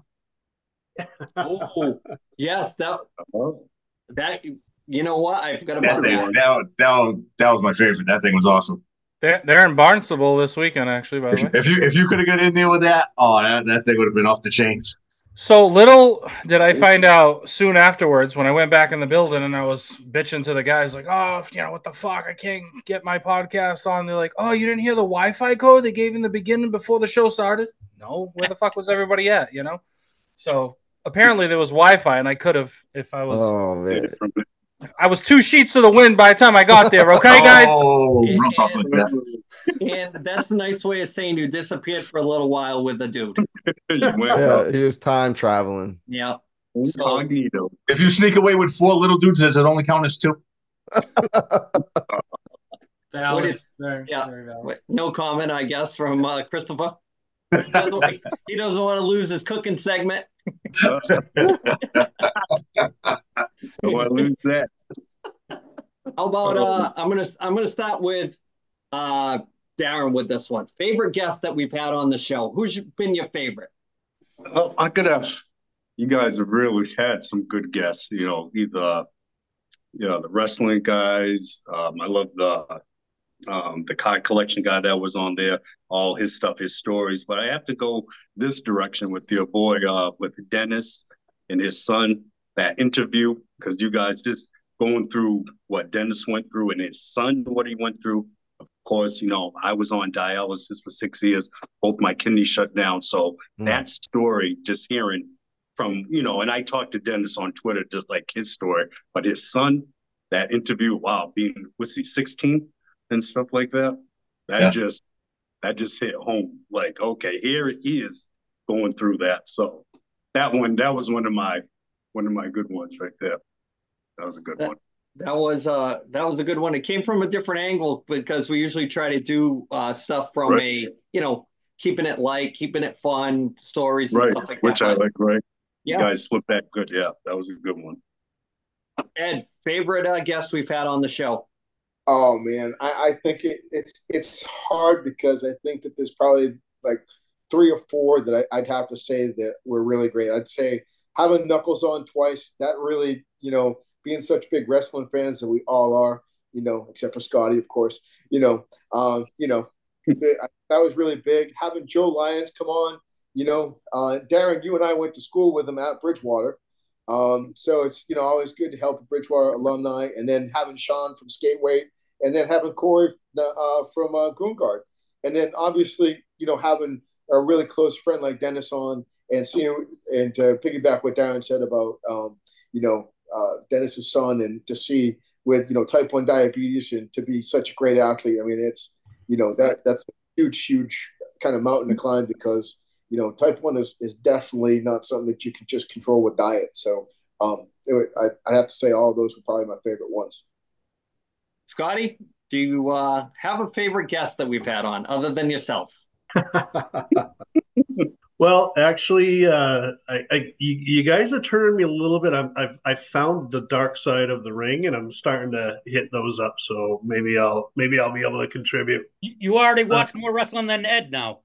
Oh, yes, that Oh, that you know what? I forgot That about thing, that. that, that, that was my favorite. That thing was awesome. They're they're in Barnstable this weekend, actually. By the way. If you if you could have got in there with that, oh, that, that thing would have been off the chains. So little did I find out soon afterwards when I went back in the building and I was bitching to the guys like, oh, you know, what the fuck? I can't get my podcast on. They're like, oh, you didn't hear the Wi-Fi code they gave in the beginning before the show started? No, where the fuck was everybody at? You know? So apparently there was Wi-Fi and I could have if I was Oh man, from the- I was two sheets to the wind by the time I got there. Okay, guys. Oh, don't talk like that. And that's a nice way of saying you disappeared for a little while with the dude. You went yeah, up he was time traveling. Yeah. incognito. If you sneak away with four little dudes, does it only count as two? What did- Very, yeah. very valid. Wait, no comment, I guess, from uh, Christopher. He doesn't, he doesn't want to lose his cooking segment. Don't want to lose that. How about uh I'm gonna I'm gonna start with uh Darren with this one. Favorite guest that we've had on the show. Who's been your favorite? Well, I could have. You guys have really had some good guests. You know, either you know the wrestling guys. Um, I love the um, the card collection guy that was on there, all his stuff, his stories. But I have to go this direction with your boy, uh, with Dennis and his son, that interview, because you guys just going through what Dennis went through and his son, what he went through. Of course, you know, I was on dialysis for six years. Both my kidneys shut down. So mm. that story, just hearing from, you know, and I talked to Dennis on Twitter, just like his story, but his son, that interview, wow, being, was he sixteen and stuff like that? That yeah. just, that just hit home. Like, okay, here he is going through that. So that one, that was one of my, one of my good ones right there. That was a good that, one. That was uh that was a good one. It came from a different angle because we usually try to do uh stuff from right. a, you know, keeping it light, keeping it fun, stories and right. stuff like Which that. Which I like, right? Yeah. You guys flipped that good. Yeah, that was a good one. Ed, favorite uh, guest we've had on the show? Oh man, I, I think it, it's it's hard because I think that there's probably like three or four that I, I'd have to say that were really great. I'd say having Knuckles on twice, that really, you know, being such big wrestling fans that we all are, you know, except for Scotty, of course, you know, um, you know, the, that was really big. Having Joe Lyons come on, you know, uh, Darren, you and I went to school with him at Bridgewater. Um, so it's, you know, always good to help Bridgewater alumni, and then having Sean from Skateweight, and then having Corey uh, from uh, Goongard. And then obviously, you know, having a really close friend like Dennis on, and seeing, and to piggyback what Darren said about, um, you know, uh, Dennis's son, and to see with, you know, type one diabetes and to be such a great athlete. I mean, it's, you know, that that's a huge, huge kind of mountain to climb, because, you know, type one is, is definitely not something that you can just control with diet. So um, it, I, I have to say all of those were probably my favorite ones. Scotty, do you uh, have a favorite guest that we've had on other than yourself? Well, actually, uh, I, I, you, you guys are turning me a little bit. I'm, I've I found the dark side of the ring, and I'm starting to hit those up. So maybe I'll maybe I'll be able to contribute. You, you already watch uh, more wrestling than Ed now.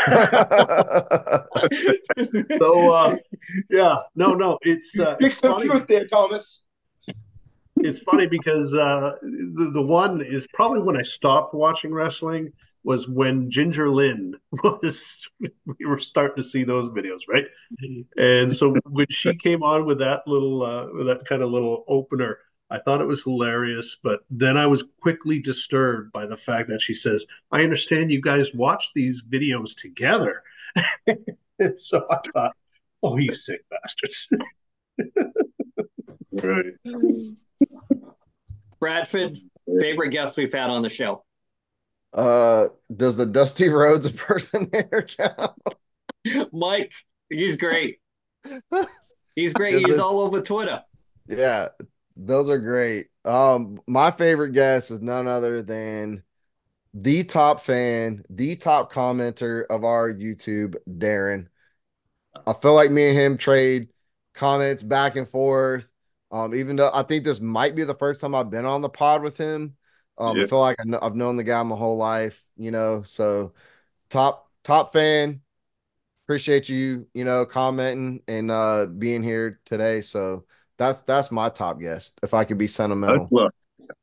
so uh, yeah, no, no, it's uh, Pick some truth there, Thomas. It's funny because uh, the, the one is probably when I stopped watching wrestling was when Ginger Lynn was, we were starting to see those videos, right? And so when she came on with that little, uh, with that kind of little opener, I thought it was hilarious, but then I was quickly disturbed by the fact that she says, I understand you guys watch these videos together. And so I thought, oh, you sick bastards. Right. Bradford, favorite guest we've had on the show? Uh, does the Dusty Rhodes impersonator count? Mike, he's great. He's great. He's all over Twitter. Yeah, those are great. Um, my favorite guest is none other than the top fan, the top commenter of our YouTube, Darren. I feel like me and him trade comments back and forth. Um, even though I think this might be the first time I've been on the pod with him. Um, yeah. I feel like I know, I've known the guy my whole life, you know, so top, top fan. Appreciate you, you know, commenting and uh, being here today. So that's, that's my top guest, if I could be sentimental. Much love.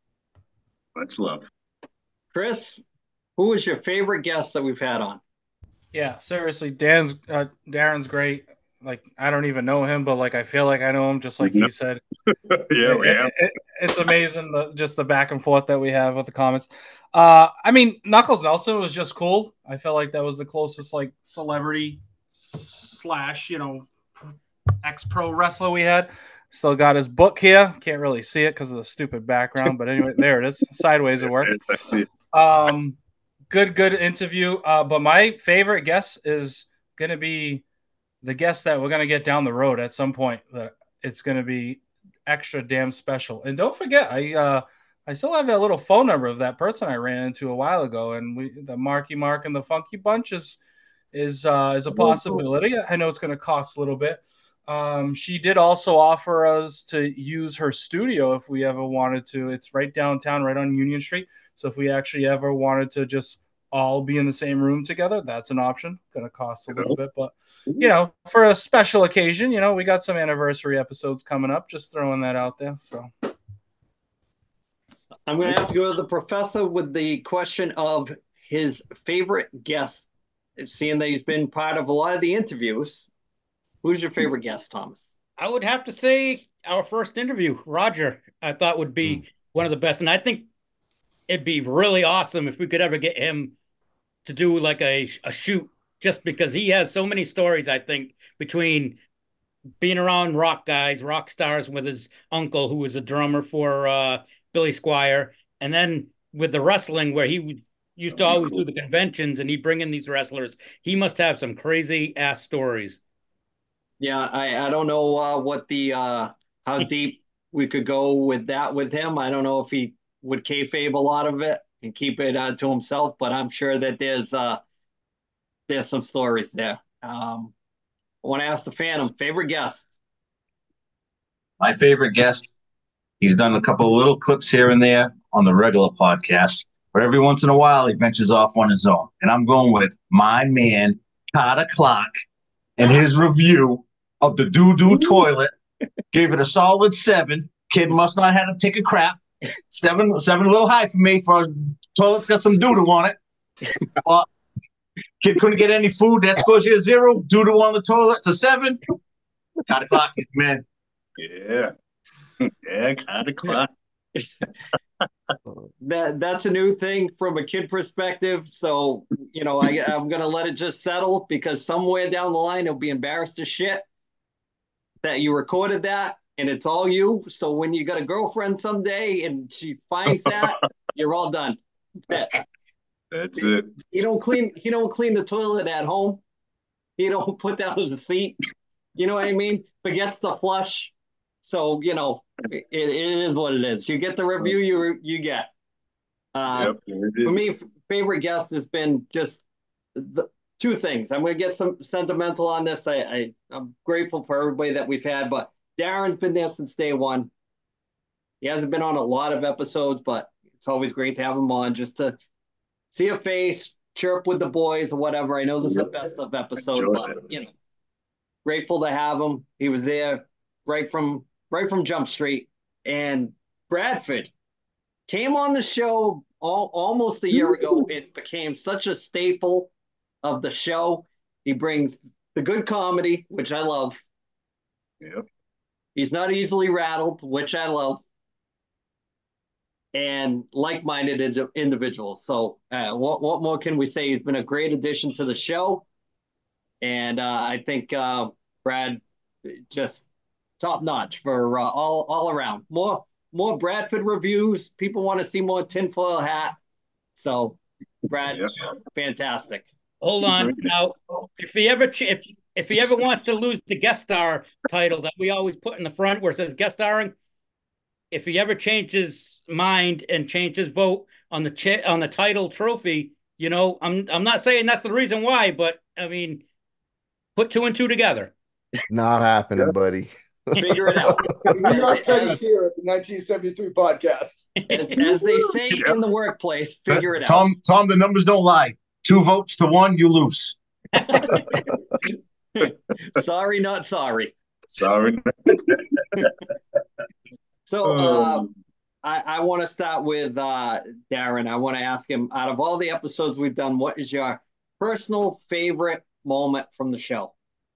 Much love. Chris, who is your favorite guest that we've had on? Yeah, seriously, Dan's, uh, Darren's great. Like, I don't even know him, but like, I feel like I know him, just like he said. Yeah, it, we have. It, it, it's amazing, the, just the back and forth that we have with the comments. Uh, I mean, Knuckles Nelson was just cool. I felt like that was the closest, like, celebrity slash, you know, ex-pro wrestler we had. Still got his book here. Can't really see it because of the stupid background, but anyway, there it is. Sideways it works. Um, good, good interview. Uh, but my favorite guest is going to be the guest that we're going to get down the road at some point. That it's going to be extra damn special. And don't forget, I uh, I still have that little phone number of that person I ran into a while ago, and we the Marky Mark and the Funky Bunch is is uh, is a possibility. I know it's going to cost a little bit. Um, she did also offer us to use her studio if we ever wanted to. It's right downtown, right on Union Street. So if we actually ever wanted to just all be in the same room together, that's an option. Going to cost a little bit, but you know, for a special occasion, you know, we got some anniversary episodes coming up. Just throwing that out there. So I'm going to ask you the professor with the question of his favorite guest. Seeing that he's been part of a lot of the interviews, who's your favorite guest, Thomas? I would have to say our first interview, Roger, I thought would be mm. one of the best. And I think it'd be really awesome if we could ever get him to do like a, a shoot, just because he has so many stories, I think, between being around rock guys, rock stars with his uncle, who was a drummer for uh, Billy Squier, and then with the wrestling, where he used to always do the conventions and he'd bring in these wrestlers. He must have some crazy ass stories. Yeah, I, I don't know uh, what the uh, how deep we could go with that with him. I don't know if he would kayfabe a lot of it and keep it uh, to himself, but I'm sure that there's uh, there's some stories there. Um, I want to ask the Phantom, favorite guest. My favorite guest, he's done a couple of little clips here and there on the regular podcast, but every once in a while he ventures off on his own. And I'm going with my man, Carter Clark, and his review of the doo-doo toilet. Gave it a solid seven. Kid must not have to take a crap. Seven, seven a little high for me for a toilet's got some doo-doo on it. But kid couldn't get any food. That scores you a zero. Doo-doo on the toilet. It's a seven. Carter Clark is man. Yeah. Yeah, Carter Clark. that that's a new thing from a kid perspective. So, you know, I, I'm going to let it just settle, because somewhere down the line, he'll be embarrassed as shit that you recorded that and it's all you. So when you got a girlfriend someday and she finds that, you're all done. That, That's it. You don't clean, you don't clean the toilet at home. You don't put down as a seat. You know what I mean? Forgets to flush. So, you know, it, it is what it is. You get the review you you get. Uh, yep, for me, favorite guest has been just the two things. I'm going to get some sentimental on this. I, I, I'm grateful for everybody that we've had, but Darren's been there since day one. He hasn't been on a lot of episodes, but it's always great to have him on just to see a face, chirp with the boys or whatever. I know this is the best of episode, but, you know, grateful to have him. He was there right from right from Jump Street. And Bradford came on the show all, almost a year ago. It became such a staple of the show. He brings the good comedy, which I love. Yep. He's not easily rattled, which I love. And like-minded ind- individuals. So uh, what, what more can we say? He's been a great addition to the show. And uh, I think uh, Brad just top-notch for uh, all all around. More more Bradford reviews. People want to see more tinfoil hat. So Brad, yep. Fantastic. Hold on. Now, if he ever ch- if if he ever wants to lose the guest star title that we always put in the front where it says guest starring, if he ever changes mind and changes vote on the ch- on the title trophy, you know, I'm I'm not saying that's the reason why, but I mean, put two and two together. Not happening, yep. buddy. Figure it out. We're not ready here at the nineteen seventy-three podcast. As, as they say yep. in the workplace, figure it Tom, out. Tom, the numbers don't lie. Two votes to one, you lose. Sorry, not sorry. Sorry. So uh, I, I want to start with uh, Darren. I want to ask him, out of all the episodes we've done, what is your personal favorite moment from the show?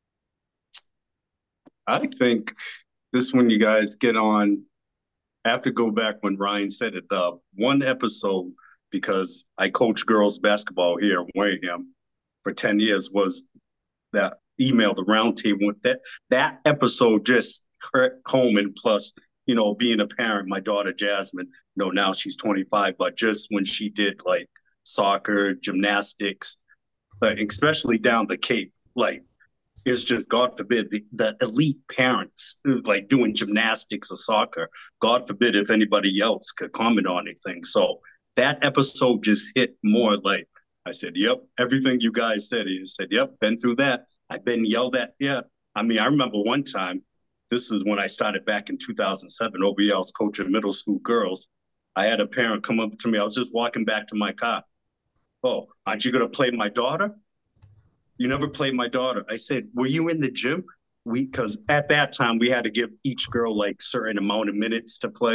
I think this one you guys get on. I have to go back when Ryan said it. Uh, one episode, because I coach girls basketball here in Wareham for ten years, was that email, the round table. With that, that episode just hurt home. And plus, you know, being a parent, my daughter Jasmine, you know, now she's twenty-five, but just when she did like soccer, gymnastics, like, especially down the Cape, like, it's just, God forbid, the, the elite parents like doing gymnastics or soccer. God forbid if anybody else could comment on anything. So that episode just hit more like, I said, yep, everything you guys said. He said, yep, been through that. I've been yelled at. Yeah. I mean, I remember one time, this is when I started back in two thousand seven, O B L's coaching middle school girls. I had a parent come up to me. I was just walking back to my car. Oh, aren't you going to play my daughter? You never played my daughter. I said, were you in the gym? We, because at that time we had to give each girl like certain amount of minutes to play.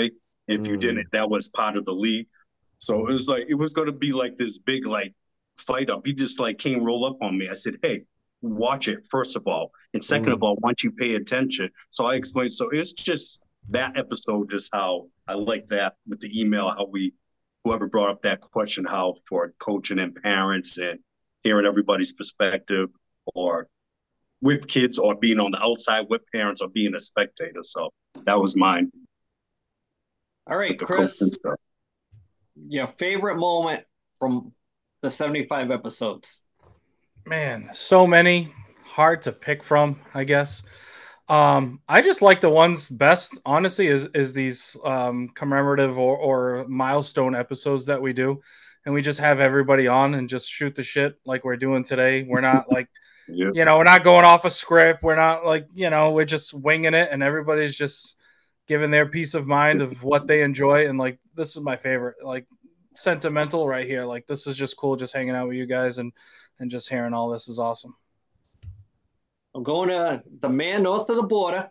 If you Mm. didn't, that was part of the league. So it was like it was going to be like this big like fight up. He just like came roll up on me. I said, "Hey, watch it first of all, and second of Mm. all, once you pay attention." So I explained. So it's just that episode, just how I like that with the email, how we whoever brought up that question, how for coaching and parents and hearing everybody's perspective, or with kids, or being on the outside with parents, or being a spectator. So that was mine. All right, with the Chris, coach and stuff. your favorite moment from the seventy-five episodes? Man, so many, hard to pick from, I guess. Um, I just like the ones best, honestly, is is these um, commemorative or, or milestone episodes that we do, and we just have everybody on and just shoot the shit like we're doing today. We're not like, Yep. you know, we're not going off a script. We're not like, you know, we're just winging it, and everybody's just giving their peace of mind of what they enjoy. And like, this is my favorite, like sentimental right here. Like, this is just cool, just hanging out with you guys and and just hearing all this is awesome. I'm going to the man north of the border,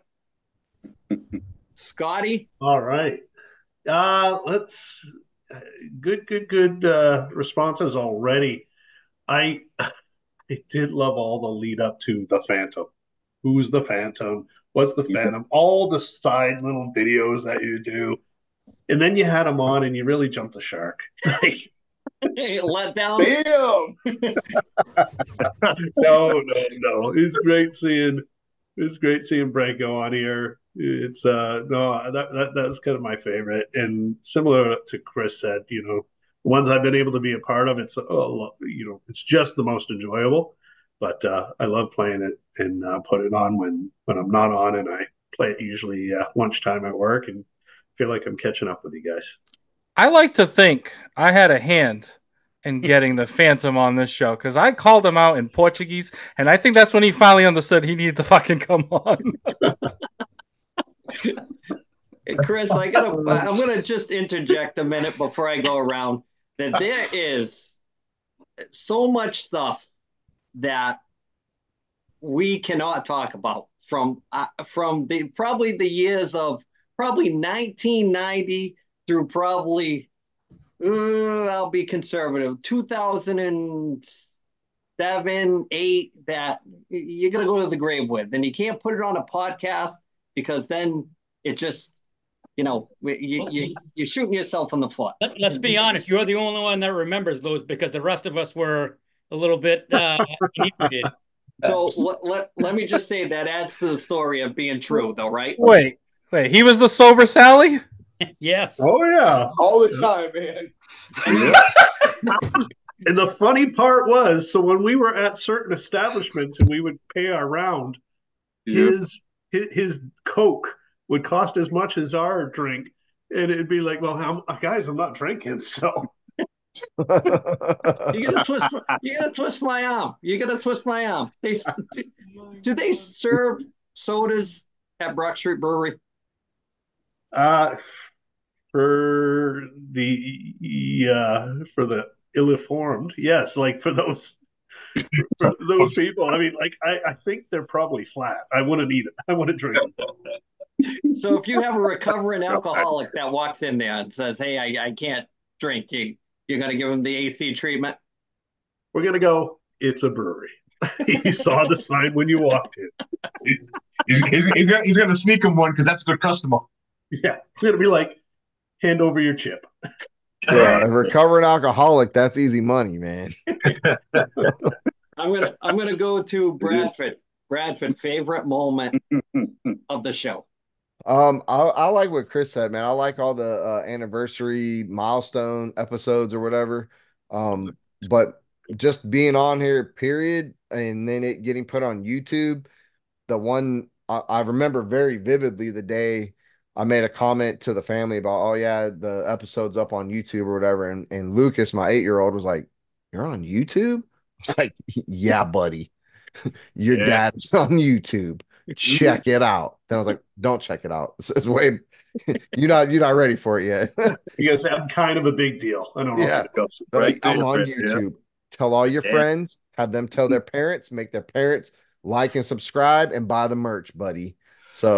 Scotty. All right. Uh, let's good, good, good uh, responses already. I I did love all the lead up to the Phantom. Who's the Phantom? What's the Phantom? All the side little videos that you do, and then you had them on, and you really jumped the shark. Like, Let down. Damn. no, no, no. It's great seeing it's great seeing Branko on here. It's uh no that, that that's kind of my favorite. And similar to Chris said, you know, the ones I've been able to be a part of, it's oh, you know, it's just the most enjoyable. But uh, I love playing it and uh, put it on when when I'm not on, and I play it usually uh, lunchtime at work, and feel like I'm catching up with you guys. I like to think I had a hand in getting the Phantom on this show because I called him out in Portuguese, and I think that's when he finally understood he needed to fucking come on. Hey, Chris, I gotta. I'm gonna just interject a minute before I go around. That there is so much stuff that we cannot talk about from uh, from the probably the years of probably nineteen ninety through probably uh, I'll be conservative two thousand seven, eight, that you're gonna go to the grave with, and you can't put it on a podcast because then it just, you know, you, you, you're shooting yourself in the foot. Let, let's be honest. You're the only one that remembers those because the rest of us were a little bit uh, inebriated. So let, let, let me just say that adds to the story of being true, though, right? Wait, wait. He was the sober Sally? Yes. Oh yeah, all the time, man. And the funny part was, so when we were at certain establishments and we would pay our round, Yep. his, his his Coke would cost as much as our drink, and it'd be like, well, I'm, guys, I'm not drinking, so. You gotta twist. You gotta twist my arm. You gotta twist my arm. They do they serve sodas at Brock Street Brewery? Uh, for the uh, for the ill-informed, yes, like for those for those people. I mean, like I, I think they're probably flat. I wouldn't eat it. I wouldn't drink it. So if you have a recovering alcoholic that walks in there and says, "Hey, I, I can't drink," you you're gonna give him the A C treatment. We're gonna go. It's a brewery. You saw the sign when you walked in. He's, he's, he's, gonna, he's gonna sneak him one because that's a good customer. Yeah, it's gonna be like, hand over your chip. Yeah, a recovering alcoholic, that's easy money, man. I'm gonna I'm gonna go to Bradford. Bradford, favorite moment of the show. Um, I, I like what Chris said, man. I like all the uh, anniversary milestone episodes or whatever. Um, but just being on here, period, and then it getting put on YouTube. The one I, I remember very vividly the day I made a comment to the family about, oh yeah, the episode's up on YouTube or whatever, and and Lucas, my eight year old, was like, "You're on YouTube?" It's like, "Yeah, buddy, your Yeah. dad's on YouTube. Check it out." Then I was like, "Don't check it out. This is way you're not you're not ready for it yet." You guys have kind of a big deal. I don't know. Yeah. If it goes. But like, Right I'm on there, yeah. YouTube. Tell all your Yeah. friends, have them tell their parents, make their parents like and subscribe and buy the merch, buddy. So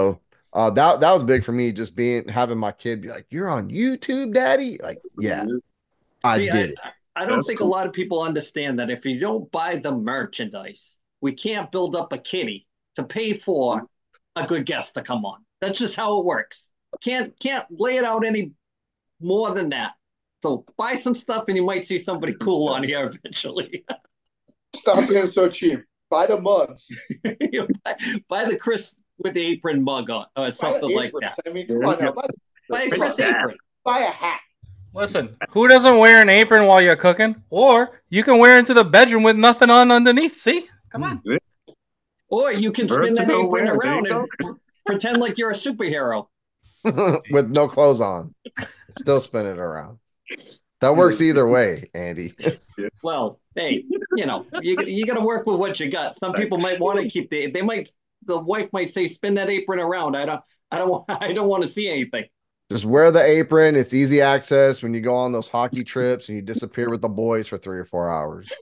Uh, that that was big for me. Just being having my kid be like, "You're on YouTube, Daddy." Like, yeah, I See, did I, it. I don't That's think cool. a lot of people understand that if you don't buy the merchandise, we can't build up a kitty to pay for a good guest to come on. That's just how it works. Can't can't lay it out any more than that. So buy some stuff and you might see somebody cool on here eventually. Stop being so cheap. Buy the mugs. You buy, buy the Chris with the apron mug on or Buy something the like aprons. that. I mean, come on now. Buy, Buy a the, Chris apron. buy a hat. Listen, who doesn't wear an apron while you're cooking? Or you can wear into the bedroom with nothing on underneath. See? Come on. Or you can spin that Versatile apron wear, around there you and pretend like you're a superhero. With no clothes on, still spin it around. That works either way, Andy. Well, hey, you know, you you got to work with what you got. Some people might want to keep the. They might. The wife might say, "Spin that apron around." I don't. I don't want. I don't want to see anything. Just wear the apron. It's easy access when you go on those hockey trips and you disappear with the boys for three or four hours.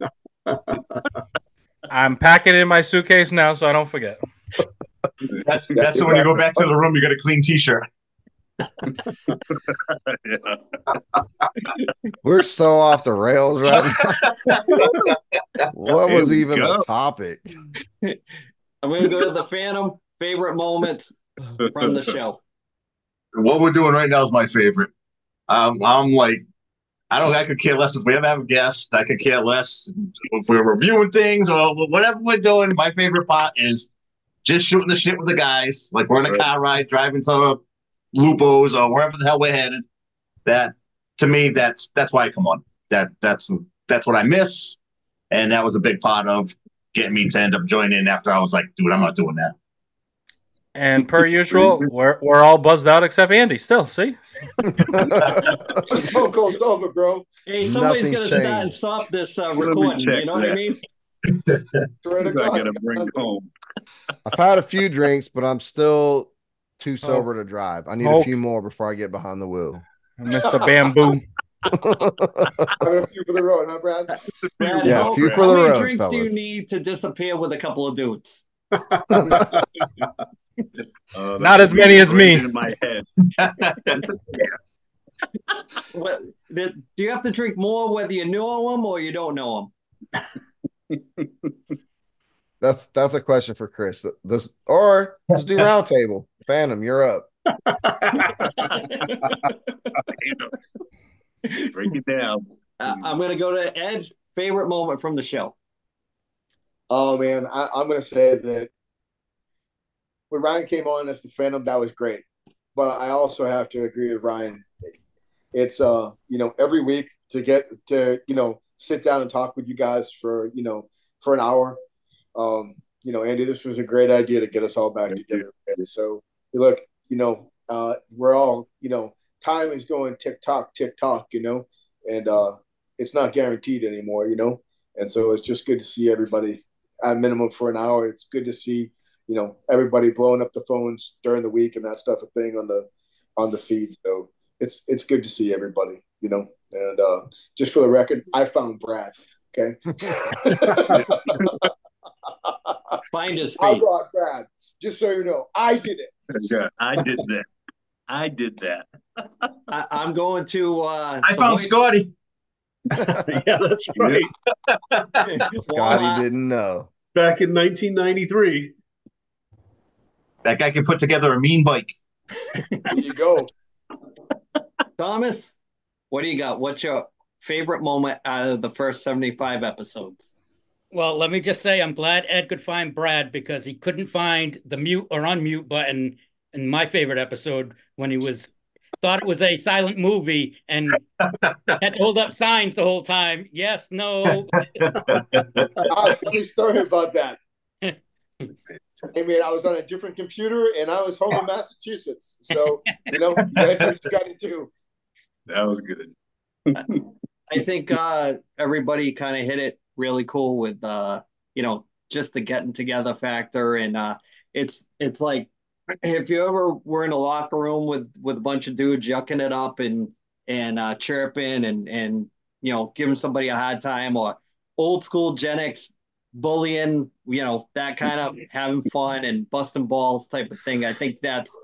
I'm packing it in my suitcase now so I don't forget. That's, that's so when you go back to the room, you got a clean T-shirt. Yeah. We're so off the rails right now. What was Here we even go. the topic? I'm going to go to the Phantom favorite moments from the show. What we're doing right now is my favorite. Um, I'm like, I don't. I could care less if we ever have a guest. I could care less if we're reviewing things or whatever we're doing. My favorite part is just shooting the shit with the guys. Like we're in a Right. car ride, driving to Lupo's or wherever the hell we're headed. That to me, that's that's why I come on. That that's that's what I miss, and that was a big part of getting me to end up joining. After I was like, dude, I'm not doing that. And per usual, we're we're all buzzed out except Andy. Still, see? Stone Cold sober, bro. Hey, somebody's Nothing's going to start and changed. stop this uh, me recording. check You know what I that. mean? Swear to I God. gotta bring home. I've had a few drinks, but I'm still too sober to drive. I need Oh. a few more before I get behind the wheel. Mister Bamboo. Having a few for the road, huh, Brad? Brad, Yeah, how, a few for how the many road, drinks do you fellas. need to disappear with a couple of dudes? Uh, Not as many as me. In my head. What, do you have to drink more whether you know them or you don't know them? That's that's a question for Chris. This or just do round table. Phantom, you're up. Break it down. Uh, I'm going to go to Ed. Favorite moment from the show. Oh man, I, I'm gonna say that when Ryan came on as the Phantom, that was great. But I also have to agree with Ryan. It's uh, you know, every week to get to, you know, sit down and talk with you guys for, you know, for an hour. Um, you know, Andy, this was a great idea to get us all back Thank together. And so look, you know, uh, we're all, you know, time is going tick tock, tick tock, you know, and uh, it's not guaranteed anymore, you know. And so it's just good to see everybody at minimum for an hour. It's good to see, you know, everybody blowing up the phones during the week and that stuff of thing on the on the feed. So it's it's good to see everybody, you know. And uh, just for the record, I found Brad. Okay. Find his I feet. brought Brad. Just so you know, I did it. Yeah, I did that. I did that. I, I'm going to. Uh, I found avoid- Scotty. Yeah, that's right. Scotty Walmart. didn't know. Back in nineteen ninety-three. That guy can put together a mean bike. There you go. Thomas, what do you got? What's your favorite moment out of the first seventy-five episodes? Well, let me just say I'm glad Ed could find Brad because he couldn't find the mute or unmute button in my favorite episode when he was thought it was a silent movie and had to hold up signs the whole time. Yes, no. Ah, funny story about that. I mean, I was on a different computer and I was home in Massachusetts. So, you know, you gotta do what you gotta do. That was good. I think uh, everybody kind of hit it really cool with uh, you know, just the getting together factor, and uh, it's it's like if you ever were in a locker room with with a bunch of dudes yucking it up and and uh, chirping and and you know giving somebody a hard time, or old school Gen X bullying, you know, that kind of having fun and busting balls type of thing. I think that's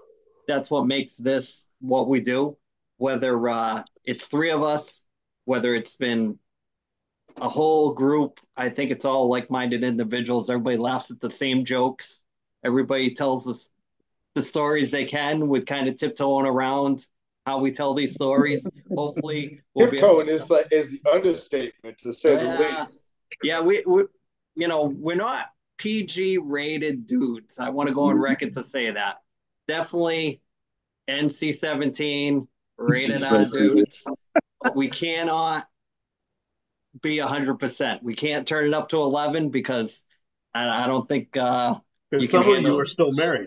that's what makes this what we do. Whether uh, it's three of us, whether it's been a whole group, I think it's all like-minded individuals. Everybody laughs at the same jokes. Everybody tells us the stories they can with kind of tiptoeing around how we tell these stories. Hopefully, we'll tiptoeing is like is the understatement to say the least. Yeah, we, we, you know, we're not P G rated dudes. I want to go on record to say that. Definitely N C seventeen rated R dudes. But we cannot be a hundred percent. We can't turn it up to eleven because I, I don't think uh, you some of you are still married.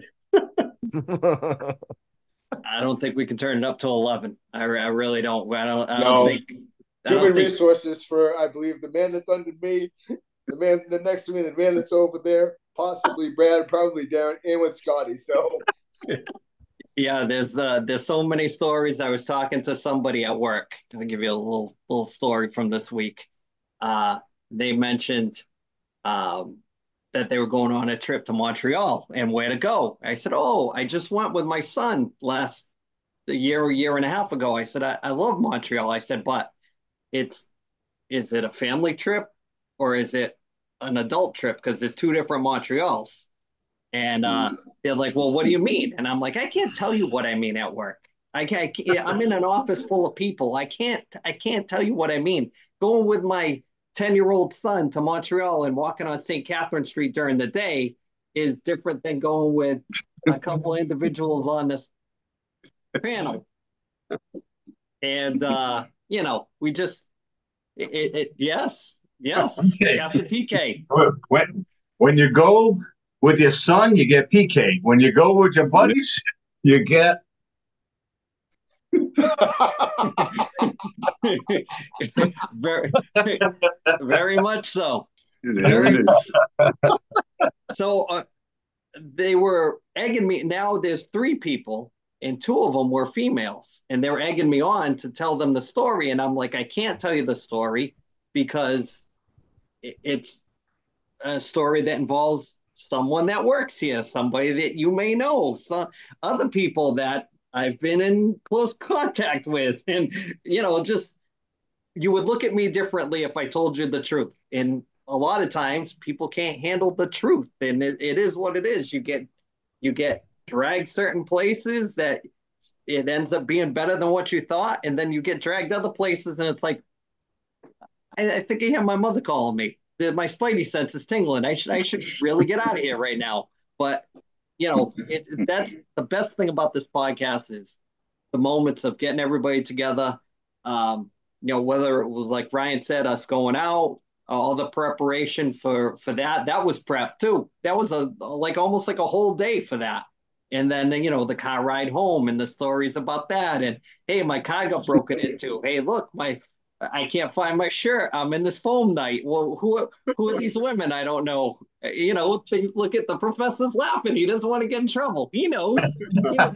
I don't think we can turn it up to eleven. I, I really don't. I don't. I no. don't think. I Human don't think... resources for, I believe, the man that's under me, the man the next to me, the man that's over there, possibly Brad, probably Darren, and with Scotty. So. Yeah, there's uh, there's so many stories. I was talking to somebody at work. I'll give you a little little story from this week. Uh, they mentioned um, that they were going on a trip to Montreal and where to go. I said, oh, I just went with my son last a year, a year and a half ago. I said, I, I love Montreal. I said, but it's, is it a family trip or is it an adult trip? Because there's two different Montreals. And uh, they're like, well, what do you mean? And I'm like, I can't tell you what I mean at work. I can't, I can't, I'm in an office full of people. I can't, I can't tell you what I mean. Going with my ten-year-old son to Montreal and walking on Saint Catherine Street during the day is different than going with a couple of individuals on this panel. And, uh, you know, we just, it, it, it yes, yes, okay. Captain P K. When, when you go with your son, you get P K. When you go with your buddies, you get very, very much so. Very so uh, they were egging me. Now there's three people, and two of them were females, and they were egging me on to tell them the story. And I'm like, I can't tell you the story because it's a story that involves someone that works here, somebody that you may know, some other people that I've been in close contact with. And, you know, just, you would look at me differently if I told you the truth. And a lot of times people can't handle the truth. And it, it is what it is. You get, you get dragged certain places that it ends up being better than what you thought. And then you get dragged other places and it's like, I, I think I hear my mother calling me. The, my spidey sense is tingling. I should, I should really get out of here right now. But you know, it, that's the best thing about this podcast is the moments of getting everybody together. Um, you know, whether it was like Ryan said, us going out, uh, all the preparation for for that, that was prep too. That was a like almost like a whole day for that. And then, you know, the car ride home and the stories about that. And hey, my car got broken into. Hey, look, my I can't find my shirt. I'm in this foam night. Well, who who are these women? I don't know. You know, they look at the professor's laughing. He doesn't want to get in trouble. He knows. why,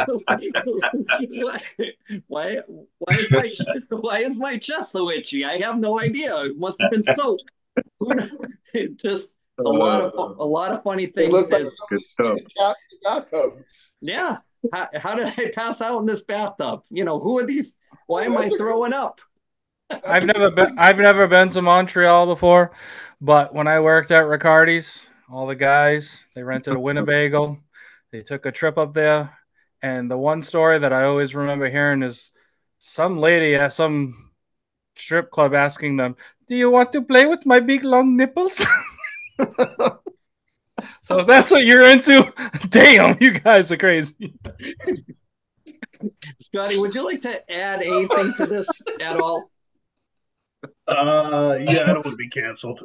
why, why, is my, why is my chest so itchy? I have no idea. It must have been soap. Just a lot of a lot of funny things. It looked like somebody's cat in the bathtub. Yeah. How, how did I pass out in this bathtub? You know, who are these? Why am I throwing up? I've never been I've never been to Montreal before, but when I worked at Riccardi's, all the guys, they rented a Winnebago. They took a trip up there, and the one story that I always remember hearing is some lady at some strip club asking them, "Do you want to play with my big long nipples?" So if that's what you're into, damn, you guys are crazy. Scotty, would you like to add anything to this at all? Uh, yeah, I don't want to be canceled.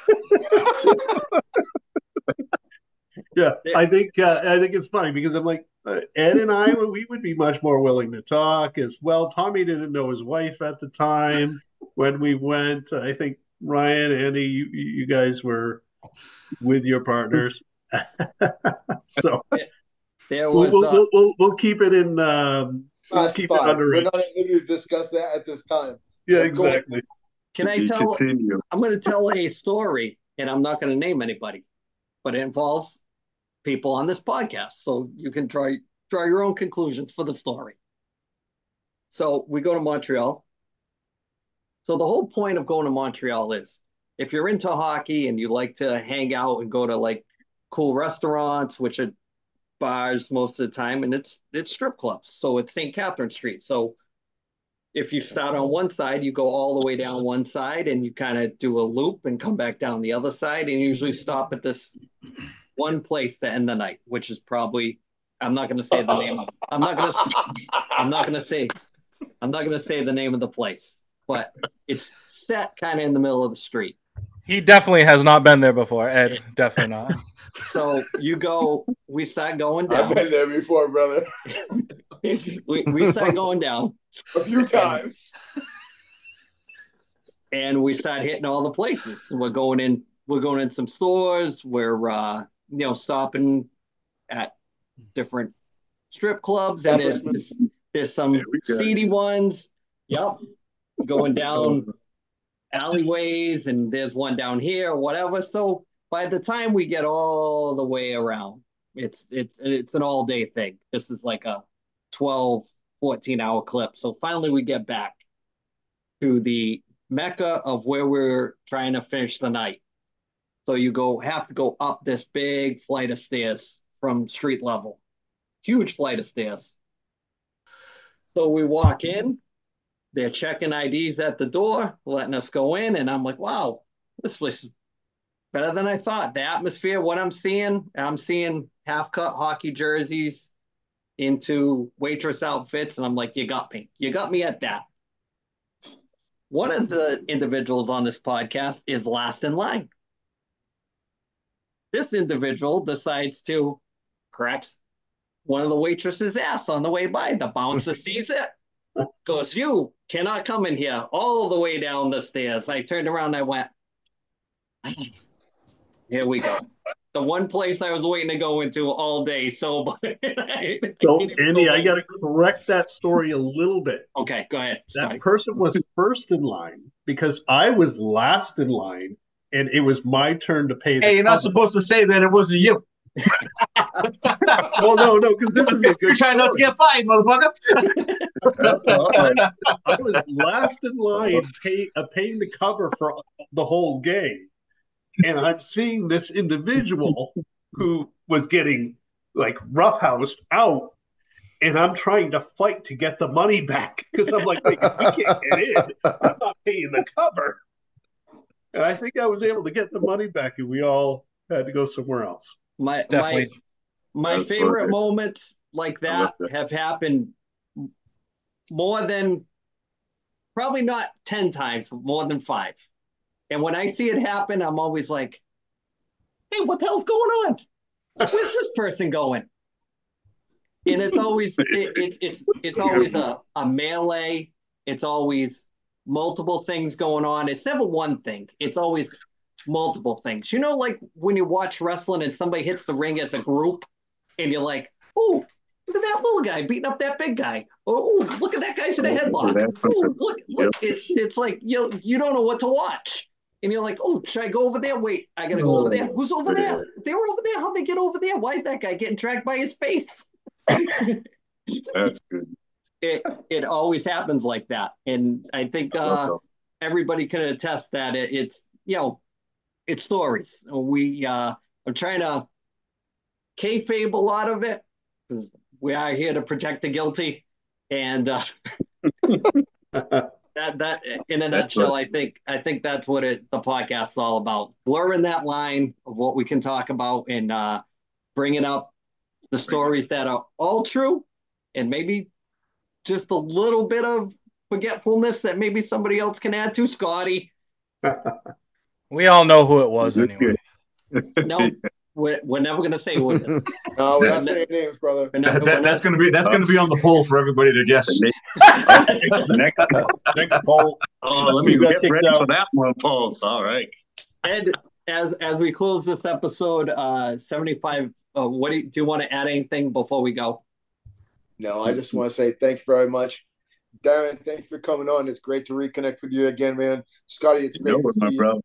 Yeah, I think uh, I think it's funny because I'm like uh, Ed and I, we would be much more willing to talk as well. Tommy didn't know his wife at the time when we went. I think Ryan, Andy, you, you guys were with your partners, so there was. We'll, uh, we'll, we'll, we'll keep it in. Um, we'll keep it under We're not able to discuss that at this time. Yeah, Let's exactly. Can I tell? Continue. I'm going to tell a story, and I'm not going to name anybody, but it involves people on this podcast. So you can try draw your own conclusions for the story. So we go to Montreal. So the whole point of going to Montreal is if you're into hockey and you like to hang out and go to like cool restaurants, which are bars most of the time, and it's it's strip clubs. So it's Saint Catherine Street. So if you start on one side, you go all the way down one side and you kind of do a loop and come back down the other side and usually stop at this one place to end the night, which is probably, I'm not going to say the name of, I'm not going to, I'm not going to say, I'm not going to say the name of the place, but it's set kind of in the middle of the street. He definitely has not been there before, Ed. Definitely not. So you go, we start going down. I've been there before, brother. we, we start going down. A few times. And we start hitting all the places. We're going in, we're going in some stores. We're, uh, you know, stopping at different strip clubs. And there's, there's, there's some seedy ones. Yep. Going down alleyways, and there's one down here, whatever. So by the time we get all the way around, it's it's it's an all day thing. This is like a twelve, fourteen hour clip. So finally we get back to the mecca of where we're trying to finish the night. So you go have to go up this big flight of stairs from street level, huge flight of stairs. So we walk in. They're checking I Ds at the door, letting us go in. And I'm like, wow, this place is better than I thought. The atmosphere, what I'm seeing, I'm seeing half-cut hockey jerseys into waitress outfits. And I'm like, you got me. You got me at that. One of the individuals on this podcast is last in line. This individual decides to crack one of the waitresses' ass on the way by. The bouncer sees it. Goes, you cannot come in here all the way down the stairs. I turned around and I went, here we go. The one place I was waiting to go into all day. So, so Andy, I got to correct that story a little bit. Okay, go ahead. That Sorry. person was first in line because I was last in line and it was my turn to pay. Hey, you're cover. not supposed to say that it wasn't you. Well, no, no, because this is a good You're trying not to get fined, motherfucker. I was last in line pay, uh, paying the cover for the whole game. And I'm seeing this individual who was getting like roughhoused out. And I'm trying to fight to get the money back because I'm like, wait, we can't get in. I'm not paying the cover. And I think I was able to get the money back and we all had to go somewhere else. My, Definitely. my, my favorite funny. moments like that, that have happened more than, probably not ten times, more than five. And when I see it happen, I'm always like, hey, what the hell's going on? Where's this person going? And it's always, it, it's, it's, it's always a, a melee. It's always multiple things going on. It's never one thing. It's always multiple things. You know, like when you watch wrestling and somebody hits the ring as a group and you're like, oh, look at that little guy beating up that big guy. Oh, look at that guy's in a headlock. Oh, look, look, it's it's like you you don't know what to watch. And you're like, oh, should I go over there? Wait, I gotta go over there. Who's over there? They were over there. How'd they get over there? Why is that guy getting dragged by his face? That's good. It it always happens like that. And I think uh, everybody can attest that it, it's, you know, it's stories. We uh, I'm trying to kayfabe a lot of it because we are here to protect the guilty, and uh, that that in a That's nutshell, right. I think I think that's what it the podcast is all about: blurring that line of what we can talk about and uh, bringing up the stories that are all true, and maybe just a little bit of forgetfulness that maybe somebody else can add to. Scotty. We all know who it was anyway. No, we're, we're never going to say who it is. No, we're not saying names, brother. We're never- That, that, we're that's not- gonna be that's gonna be on the poll for everybody to guess. Next, Next poll. oh, let me You got get kicked ready out. for that one, Paul. All right. Ed, as as we close this episode, uh, seventy-five. Uh, what do you, do you want to add anything before we go? No, I just want to say thank you very much. Darren, thank you for coming on. It's great to reconnect with you again, man. Scotty, it's great You know to what, see my you. brother.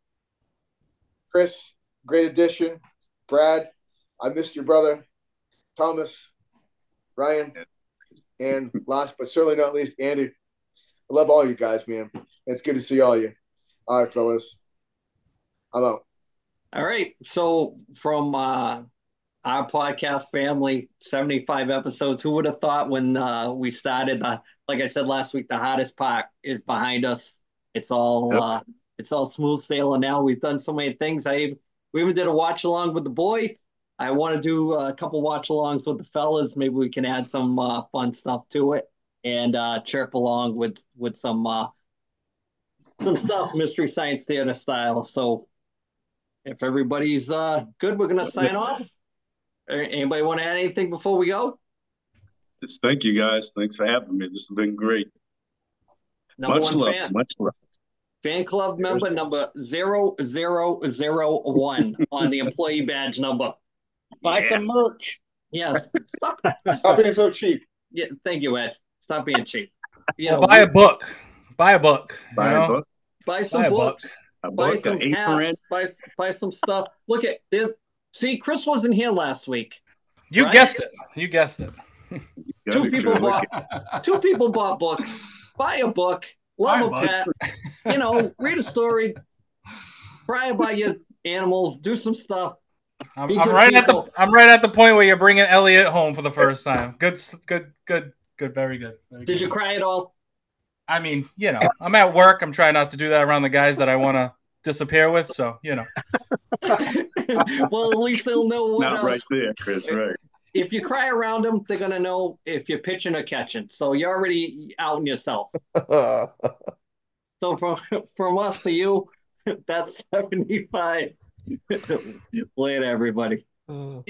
Chris, great addition. Brad, I missed your brother. Thomas, Ryan, and last but certainly not least, Andy. I love all you guys, man. It's good to see all you. All right, fellas. I'm out. All right. So from uh, our podcast family, seventy-five episodes. Who would have thought when uh, we started? Uh, like I said last week, the hardest part is behind us. It's all yep. uh, it's all smooth sailing now. We've done so many things. I we even did a watch along with the boy. I want to do a couple watch alongs with the fellas. Maybe we can add some uh, fun stuff to it and uh, chirp along with with some uh, some stuff, Mystery Science Theater style. So if everybody's uh, good, we're gonna sign off. Anybody want to add anything before we go? Just thank you guys. Thanks for having me. This has been great. Number much one love. Fan. Much love. Fan club member number zero zero zero one on the employee badge number. Buy yeah. some merch. Yes. Stop. Stop being so cheap. Yeah. Thank you, Ed. Stop being cheap. You well, know, buy a book. Buy a book. Buy know? a book. Buy some buy books. A buy book, some hats. Buy, buy some stuff. Look at this. See, Chris wasn't here last week. You right? guessed it. You guessed it. two people bought. Two people bought books. Buy a book. Love buy a pet. You know, read a story. Cry about your animals. Do some stuff. I'm, I'm right people. at the. I'm right at the point where you're bringing Elliot home for the first time. Good, good, good, good. Very good. Very Did good. you cry at all? I mean, you know, I'm at work. I'm trying not to do that around the guys that I want to disappear with. So, you know. Well, at least they'll know what Not else. right there, Chris. Right. If you cry around them, they're gonna know if you're pitching or catching. So you're already outing yourself. So from from us to you, that's seventy-five. Later, everybody.